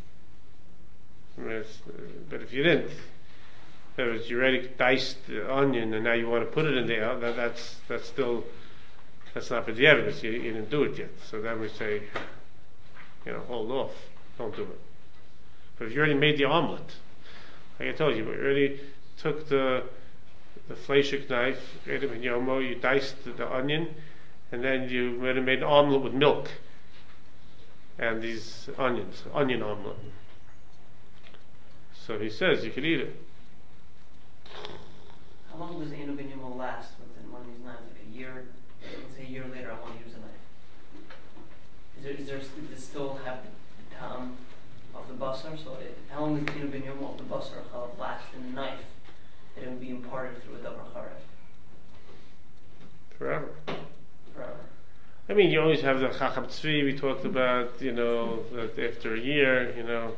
But if you didn't, that was you already diced the onion and now you want to put it in there. That, that's that's still that's not the evidence. You, you didn't do it yet. So then we say, you know, hold off, don't do it. But if you already made the omelet, like I told you, you already took the the fleshik knife, you diced the, the onion, and then you already made an omelet with milk and these onions, onion omelet. So he says you could eat it. How long does Eno ben Yomo last within one of these knives? Like a year? Let's say a year later, I want to use a knife. Is there, is there, does it still have the, the time of the basar? So it, how long does Eno ben Yomo of the basar chalav last in the knife that it would be imparted through a davar charev? Forever. Forever. I mean, you always have the chacham tzvi we talked about, you know, that after a year, you know,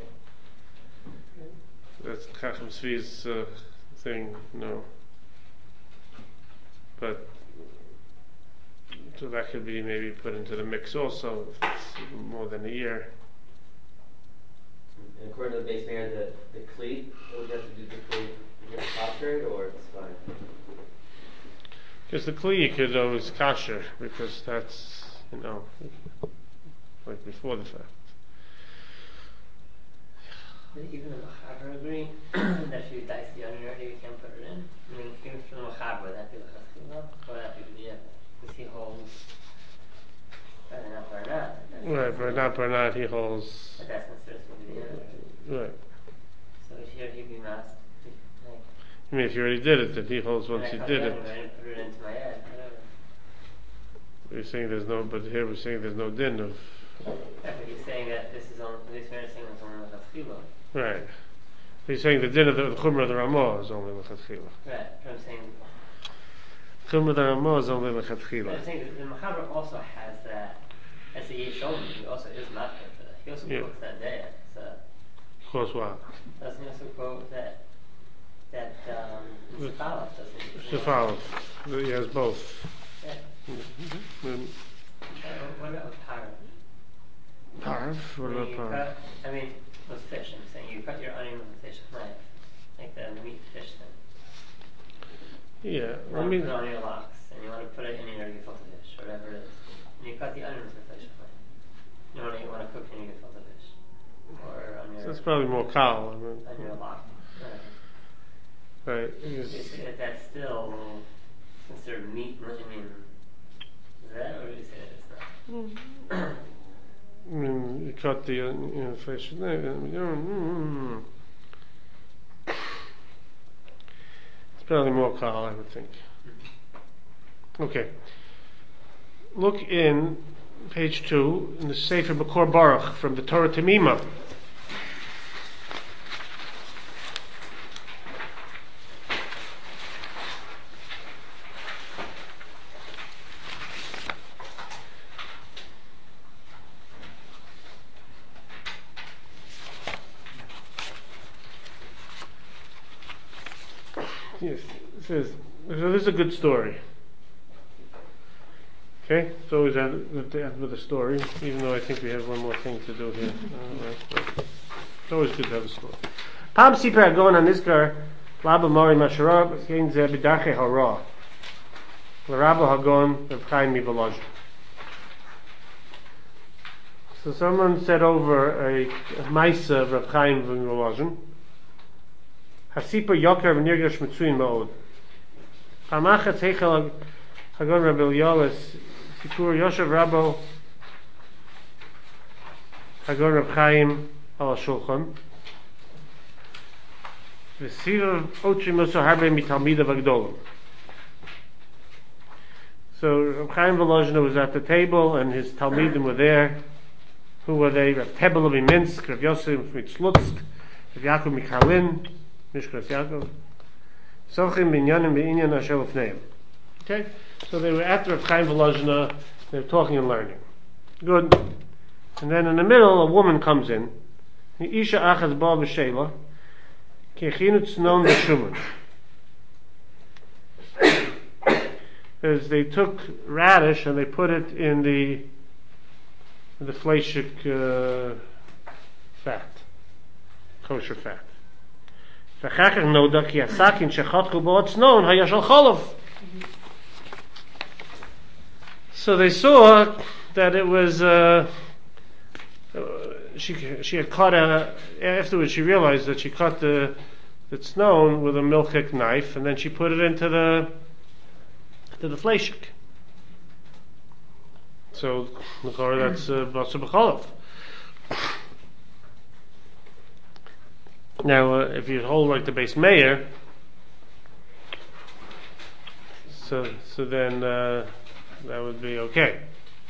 that's chacham tzvi's uh, thing, you know. But so that could be maybe put into the mix also if it's more than a year. And according to the base mayor, the, the cleat, would you have to do the cleat get kosher or it's fine? Because the kli you could always kasher because that's, you know, like before the fact. Even the machaber agree that if you dice the onion already, you can't put it in. I mean, even from the machaber, would that be l'chaschilah or would that be the because he holds not barnat. Right, barnat barnat he holds. But that's not supposed to be the other. Right. So here he'd be masked. Like, I mean, if you already did it, then he holds once you did it. I didn't put it into my head. Whatever. We're saying there's no, but here we're saying there's no din of. Yeah, but he's saying that this is on. This man is saying it's only l'chaschilah. Right. He's saying the din of the, the chumrah of the Ramah is only l'chadchila. Right. I'm saying. Chumra the Ramah is only But lechatchila. I think the Machaber also has that, as the Yeshomim, he also is not there for that. He also Yeah. quotes that day. So, Of course, what? doesn't he also quote that, that, um, Shephalot, doesn't he? Shefalov. He has both. Yeah. Mm, Uh, what about Parv? Parv? What When about you Parv? cut, I mean, with fish, I'm saying, you cut your onion with a fish knife, like the meat fish thing. Yeah, You I want to mean, put it on your lox, and you want to put it in your gefilte fish, or whatever it is. And you cut the onion with a fish knife. You want to, you want to cook in your gefilte fish. Or on your, that's probably more kal. I mean, on your lox. Whatever. right. Is, Yes. if that's still considered meat, I mean, is that, or do you say that it's not? I mean, you cut the uh, you know, fish. No, mm, It's probably more kal, I would think. Okay. Look in page two in the Sefer Makor Baruch from the Torah Temima. Yes, it says, so this is a good story. Okay, it's always good to end with a story, even though I think we have one more thing to do here. Uh, right, but it's always good to have a story. Pam Siper Agon on Iskar, Laba Mari Masharab, Gain Ze Bidache Hara. Larabo Hagon, Rav Chaim Mivolaj. So someone said over a, a Maisa of Rav Chaim Mivolaj. Hasipa Yoker v'nirgash mitzuyin ma'od. Pamachat heichel Hagon Rabbi Eliyahu Sikur Yoshev Rabbo Hagon Rab Chaim al Shulchan V'sivav Otri Moso Harbe Mitalmidav Agdolim. So Rab Chaim Volozhiner was at the table and his Talmidim were there. Who were they? Rav Tebel of Minsk, Rav Yosef Mitzlutsk, Rav Yaakov Mikalin, Mishkas Yaakov. Sochim binyanim beinyan asher lefneim. Okay? So they were at Rav Chaim Volozhiner, they were talking and learning. Good. And then in the middle, a woman comes in. Isha achaz ba b'sheila, kechinu tznon v'shumen. Because they took radish and they put it in the in the fleishik uh, fat, kosher fat. V'chachach noda ki asakin shechatchu bo tznon hayashal cholov. So they saw that it was uh, uh, she she had cut a, afterwards she realized that she cut the the tznon with a milchik knife and then she put it into the to the fleishik. So that's uh, Basar B'cholov. Now, uh, if you hold like the base mayor, so so then uh, that would be okay.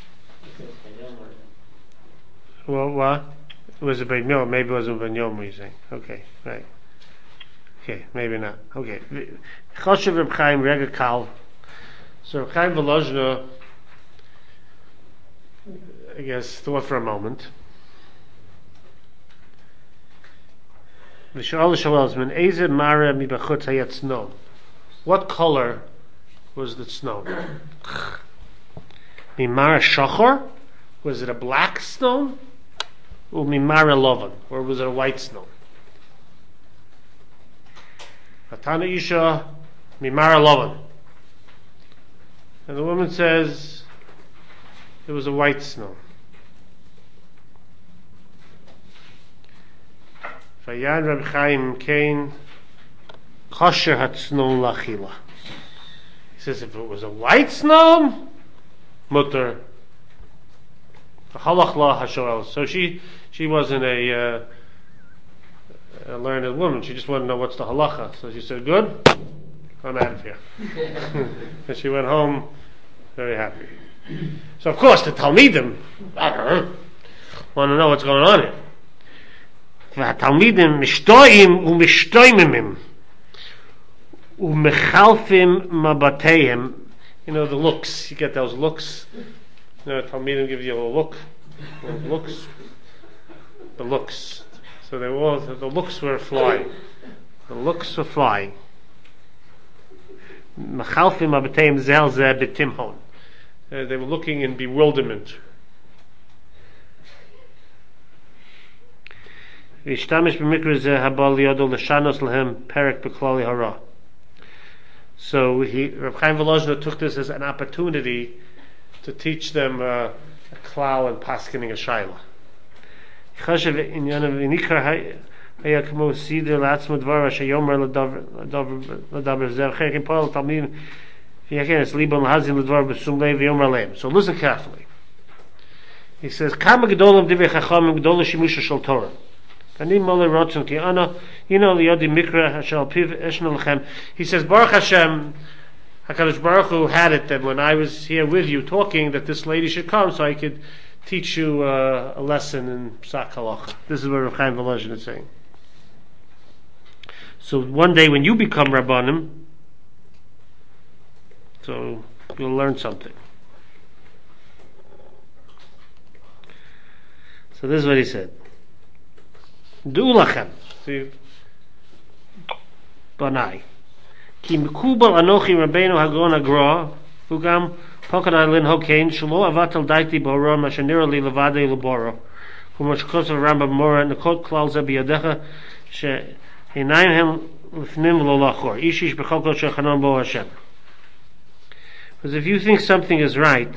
Well, what? It was a big mill. Maybe it wasn't Ben Yom. You're saying, okay, right? Okay, maybe not. Okay. Choshev Reb Chaim Rega Kal. So Reb Chaim Volozhiner, I guess, thought for a moment. What color was the snow? Mimara shachor? Was it a black stone? Or mimara lovan? Or was it a white stone? Hatana isha mimara lovan. And the woman says it was a white stone. Vayan Reb Chaim Kain kosher hatznon lachila. He says if it was a white snow, mutter. Halach la hashoel. So she she wasn't a, uh, a learned woman. She just wanted to know what's the halacha. So she said, "Good, I'm out of here." And she went home very happy. So of course the Talmidim want to know what's going on here. והתלמידים משתויים ומשתויממים ומחלפים מבטיהם you know, the looks. You get those looks. You know, Talmidim give you a look. The looks. The looks. So they were all, the looks were flying. The looks were flying. Machalfim abateim zel zeh betimhon. Uh, They were looking in bewilderment. Vishtamish b'mikra zeh haba liyado l'shanos lehem perek b'klali hara. So he, Reb Chaim Volozhiner took this as an opportunity to teach them uh, a klal and paskening a shaila. Chashav inyan v'nikar haya k'mo sider la'atzmo dvar asher yomer l'davar zev chekin poel talmim v'yaken es libon l'hazin l'dvar b'sum lei v'yomer leim. So listen carefully. He says, Kama gedolam divei chachamim gedolah shimusha shel Torah. He says, Baruch Hashem, HaKadosh Baruch Hu had it that when I was here with you talking that this lady should come so I could teach you uh, a lesson in Psak Halacha. This is what Reb Chaim Volozhin is saying. So one day when you become Rabbanim, so you'll learn something. So this is what he said. Du lachem, see, Banai. Ki mikubal anochi Rabbeinu Hagon Agra, ugam pokanai lin hokein, shelo avatal daiti bora, mashanira li levade lebora. Kumosh kosav Rambam Mora, nekot klal ze biyadecha, she einayim hem lifnim lo lachor. Ishish bechokot shechanon bo Hashem. Because if you think something is right,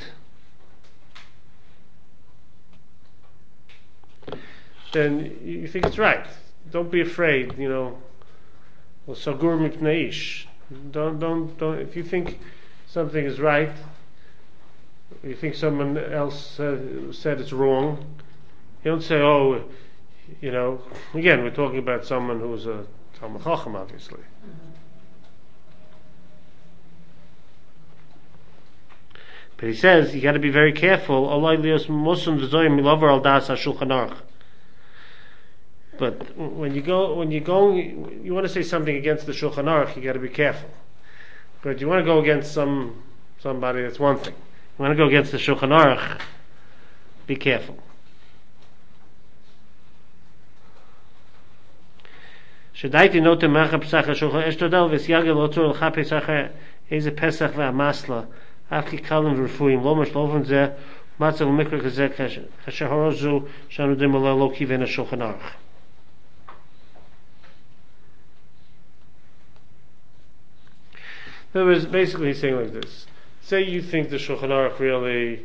then you think it's right. Don't be afraid, you know. Sagur mipneish. Don't, don't, don't. If you think something is right, you think someone else uh, said it's wrong, you don't say, "Oh, you know." Again, we're talking about someone who's a Talmid Chacham, obviously. But he says you got to be very careful. But when you go, when you go, you want to say something against the Shulchan Aruch, you got to be careful. But you want to go against some somebody, that's one thing. You want to go against the Shulchan Aruch, be careful. Shadaiti note macha pesach Shulchan Eshtodel v'syagel otor l'cha pesach eze pesach ve'amasla afki kalim v'refuim lo mashloven zeh matzav mikra kazeh kasher horozu shanu dimala lo kiven Shulchan Aruch. In other words, basically he's saying like this. Say you think the Shulchan Aruch really,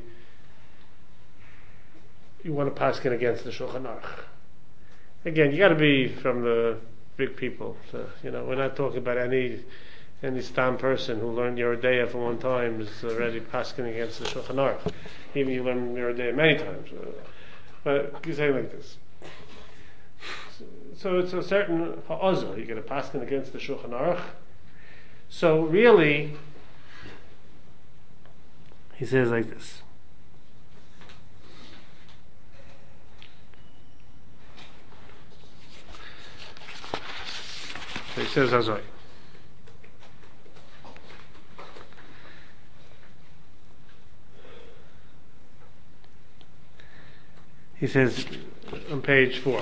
you want to paskin against the Shulchan Aruch. Again, you got to be from the big people. So, you know, we're not talking about any any stam person who learned Yeridea for one time is already paskin against the Shulchan Aruch. Even you learn Yeridea many times. But he's saying like this. So it's a certain ha'azah. You get a paskin against the Shulchan Aruch. So really, he says like this. So he says Azoi. He says on page four.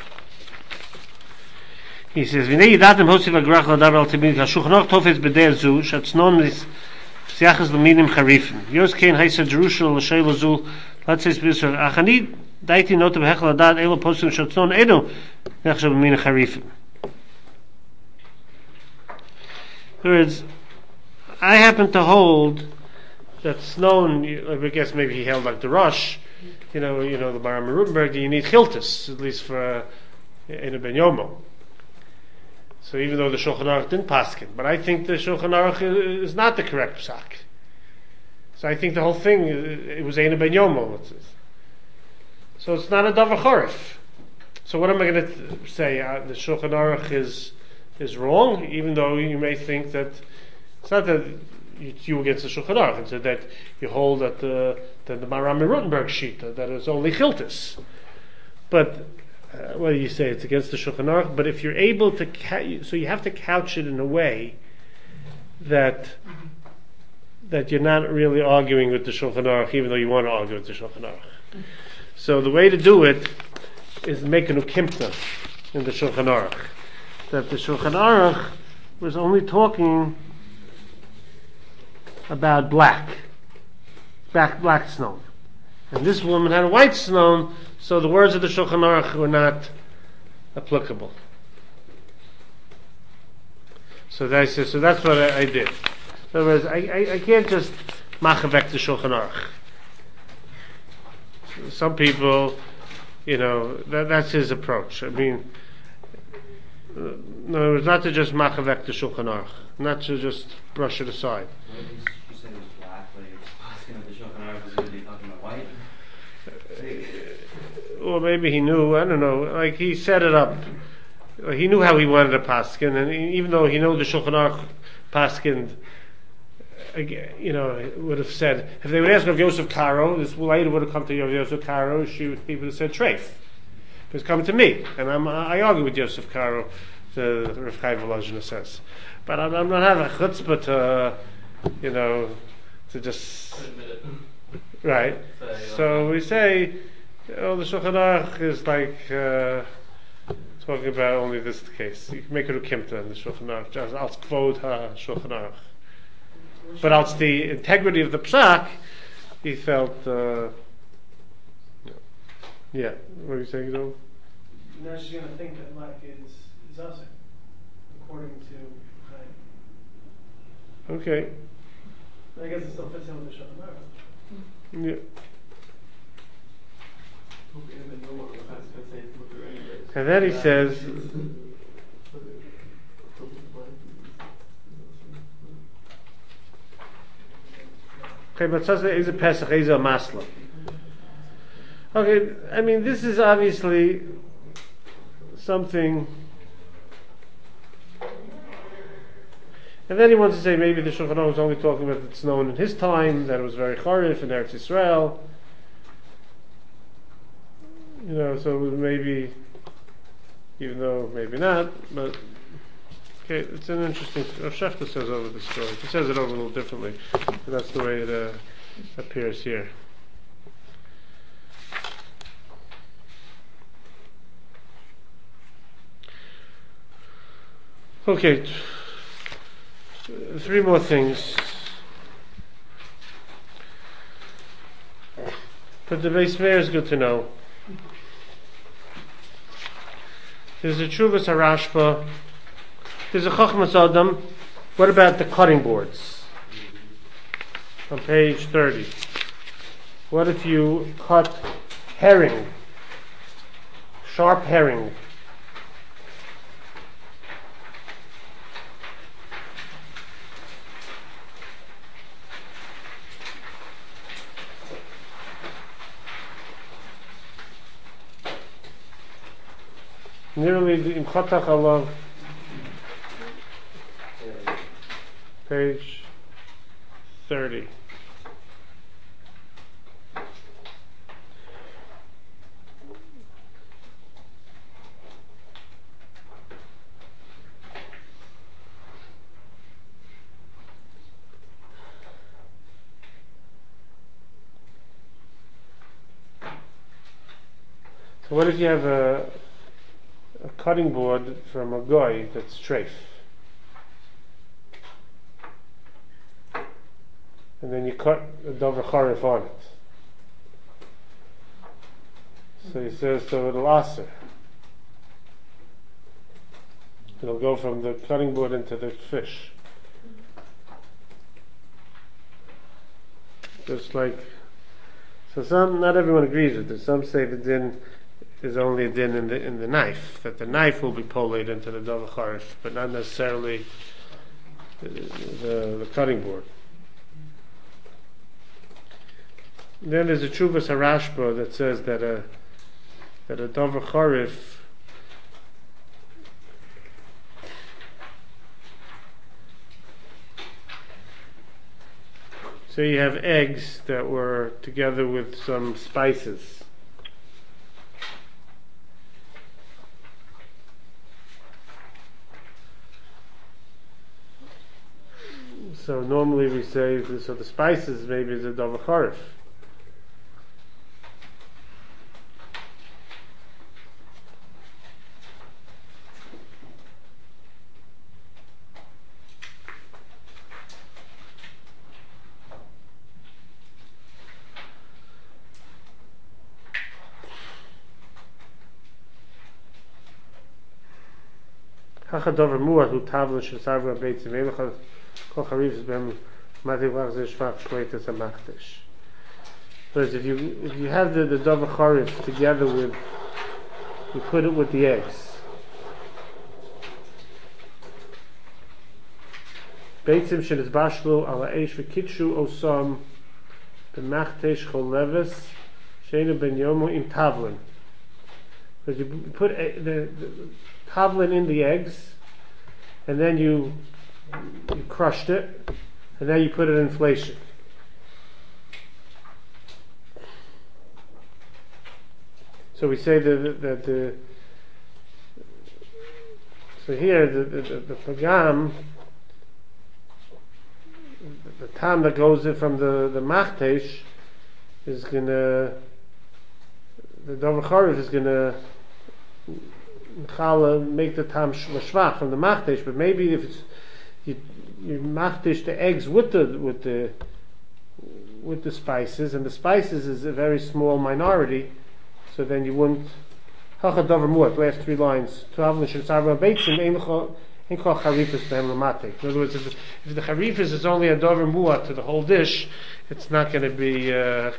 He says, "V'nei yidatem hosiv agrach l'davar al timid hashulchan aruch tofetz b'dei zu shatznon nis psiachas l'minim charifim. Yos kein haisa Jerusalem l'shayla zu latzes b'yisrael. Achani daiti note b'hechel adad elo posim shatznon edo nechshav l'minim charifim." In other words, I happen to hold that Snow, I guess maybe he held like the Rosh, you know, you know the Maram Rutenberg, you need chiltus, at least for uh, in a Ben Yomo. So even though the Shulchan Aruch didn't paskin, but I think the Shulchan Aruch is not the correct psak. So I think the whole thing, it was Eina Ben Yomo. So it's not a davar chorif. So what am I going to say? Uh, the Shulchan Aruch is is wrong, even though you may think that it's not that you, you against the Shulchan Aruch, it's that you hold that the that the Maram Rutenberg sheet that it's only chiltus. But Uh, what do you say? It's against the Shulchan Aruch, but if you're able to, ca- so you have to couch it in a way that that you're not really arguing with the Shulchan Aruch, even though you want to argue with the Shulchan Aruch. So the way to do it is make an ukimta in the Shulchan Aruch, that the Shulchan Aruch was only talking about black, black, black stone, and this woman had a white stone, so the words of the Shulchan Aruch were not applicable. So that says, so that's what I, I did. In other words, I, I, I can't just machavek the Shulchan Aruch. Some people, you know, that, that's his approach. I mean, in other words, not to just machavek the Shulchan Aruch, not to just brush it aside. What did you say it was black, but he was asking if the Shulchan Aruch was going to be talking about white? Or maybe he knew, I don't know, like he set it up. He knew how he wanted to paskin, and even though he knew the Shulchan Aruch paskin, you know, would have said, if they would ask of Yosef Karo, this later would have come to Yosef Karo, she would, he would have said treif. It's coming to me, and I'm, I argue with Yosef Karo, the Rav Chaim Volozhin says. But I'm, I'm not having a chutzpah to, you know, to just... Admit it. Right. Say, So okay. we say, oh, the Shulchan Aruch is like uh, talking about only this case. You can make it a kimta in the Shulchan Aruch, just als kvod ha Shulchan Aruch. But als the integrity of the psak, he felt. Uh, yeah. What are you saying, though? Now she's going to think that black is, is usher, according to Chaim. Okay. I guess it still fits in with the Shulchan Aruch. Yeah. Okay, and then no one was gonna say it's Mutter anyways. And then he says. Okay, but such is a Pesach, is a Masla. Okay, I mean, this is obviously something. And then he wants to say maybe the Shulchan Aruch was only talking about it's known in his time, that it was very Charif in Eretz Yisrael. You know, so maybe, even though maybe not, but okay, it's an interesting. Rav Shefta says over the story. He says it over a little differently, but that's the way it uh, appears here. Okay, t- three more things. But the base mayor is good to know. There's a Chuvas Harashba. There's a Chachmas Adam. What about the cutting boards? On page thirty. What if you cut herring? Sharp herring. Nearly the Imchatach Alav, page thirty. So what if you have a a cutting board from a guy that's treif, and then you cut a davar charif on it. So he says, so it'll aser. It'll go from the cutting board into the fish. Just like, so some, not everyone agrees with this. Some say the din is only a din in the in the knife, that the knife will be pulled into the davar charif, but not necessarily the, the, the cutting board. Then there's a Chuvas Harashba that says that a that a davar charif so you have eggs that were together with some spices. So normally we say, so the spices maybe is a davar charif. Hachadavar muat hu tavla shesarva beitzim elachad kol charif bem mativach ze shvach shleitas amachtish. Whereas if you if you have the the davar charif together with, you put it with the eggs. Beitzim shenis bashlu ala eish v'kitshu osam b'machtesh chol leves sheinu ben yomu im tavlin. Because you put a, the, the tavlin in the eggs, and then you you crushed it, and then you put it in inflation. So we say that the, the so here the the, the, the pagam, the, the tam that goes in from the the machtesh is gonna, the davar charif is gonna chala make the tam shvach from the machtesh, but maybe if it's you you machtesh the eggs with the with the with the spices, and the spices is a very small minority, so then you wouldn't hacha davar muat. Last three lines. In other words, if, if the charifas is only a davar muat to the whole dish, it's not going to be uh,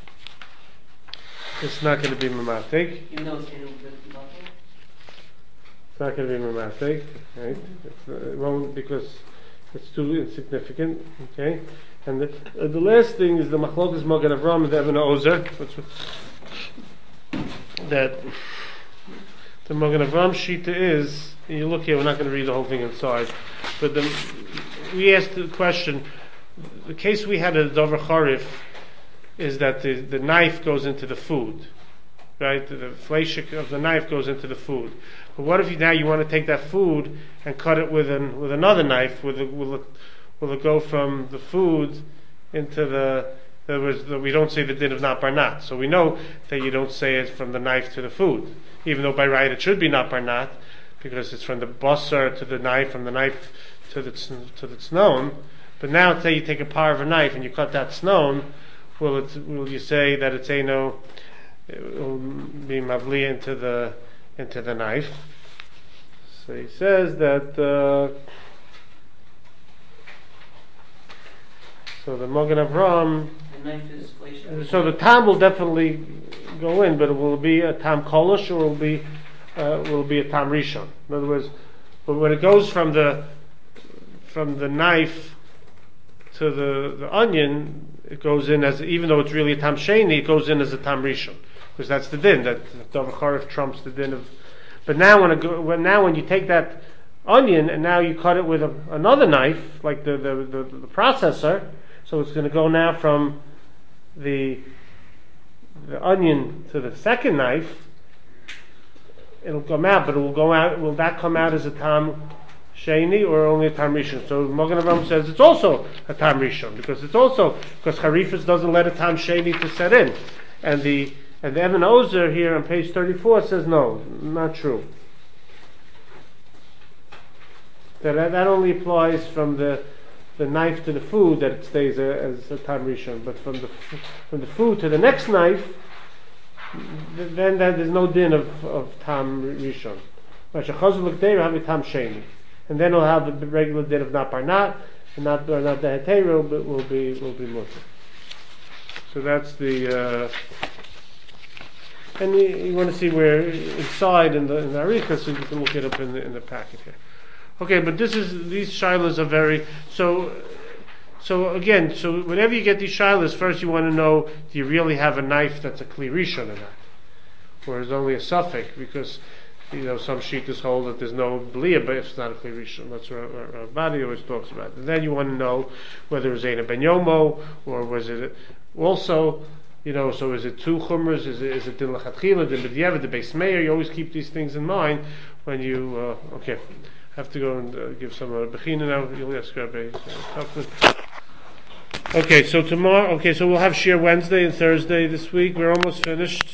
it's not going to be mamatik. Even though it's in with nothing? It's not going to be mamatik, right? It's, uh, it won't, because it's too insignificant. Okay, and the, uh, the last thing is the machlokas Magen Avraham and the Eben Ozer. That the Magen Avraham shita is, and you look here, we're not going to read the whole thing inside, but the, we asked the question. The case we had at davar charif is that the, the knife goes into the food, right? The, the fleshik of the knife goes into the food. But what if you now you want to take that food and cut it with an with another knife? Will it, will it, will it go from the food into the? There was the, we don't say the din of not barnat, so we know that you don't say it from the knife to the food, even though by right it should be not barnat, because it's from the basar to the knife, from the knife to the to the tznon. But now, say you take a par of a knife and you cut that tznon. Will it? Will you say that it's eno? It will be mavli into the into the knife. So he says that. Uh, so the Magen Avraham. The knife is flesh. So the tam will definitely go in, but it will be a tam kolish, or will be uh, will be a tam rishon. In other words, but when it goes from the from the knife to the, the onion, it goes in as, even though it's really a tam sheni, it goes in as a tam rishon, because that's the din that davar charif trumps the din of. But now when it go, when now when you take that onion and now you cut it with a, another knife, like the the, the the processor, so it's going to go now from the the onion to the second knife. It'll come out, but it will go out. Will that come out as a tam sheni or only a tam rishon? So Magen Avraham says it's also a tam rishon, because it's also because charifas doesn't let a tam sheni to set in, and the and the Eben Ozer here on page thirty-four says no, not true. That that only applies from the the knife to the food, that it stays a, as a tam rishon, but from the from the food to the next knife, then that there's no din of of tam rishon. Have a tam sheni. And then we'll have the regular din of not barnat, and not not the hetero, but will be will be mutter. So that's the. Uh, and you, you want to see where inside in the in the arika, so you can look it up in the in the packet here. Okay, but this is these shilas are very so. So again, so whenever you get these shilas, first you want to know: do you really have a knife that's a kli rishon or not, or is only a suffix? Because you know, some shittas hold that there's no bliya, but it's not a kli rishon. That's what Rabbi always talks about. And then you want to know whether it was Eina ben Yomo, or was it also, you know, so is it two chumras? Is it is it din lechatchila, din b'diavad, the beis meir? You always keep these things in mind when you. Uh, okay, have to go and uh, give some uh, bechina now. You'll ask Rabbi uh, Kaufman. Okay, so tomorrow. Okay, so we'll have shir Wednesday and Thursday this week. We're almost finished.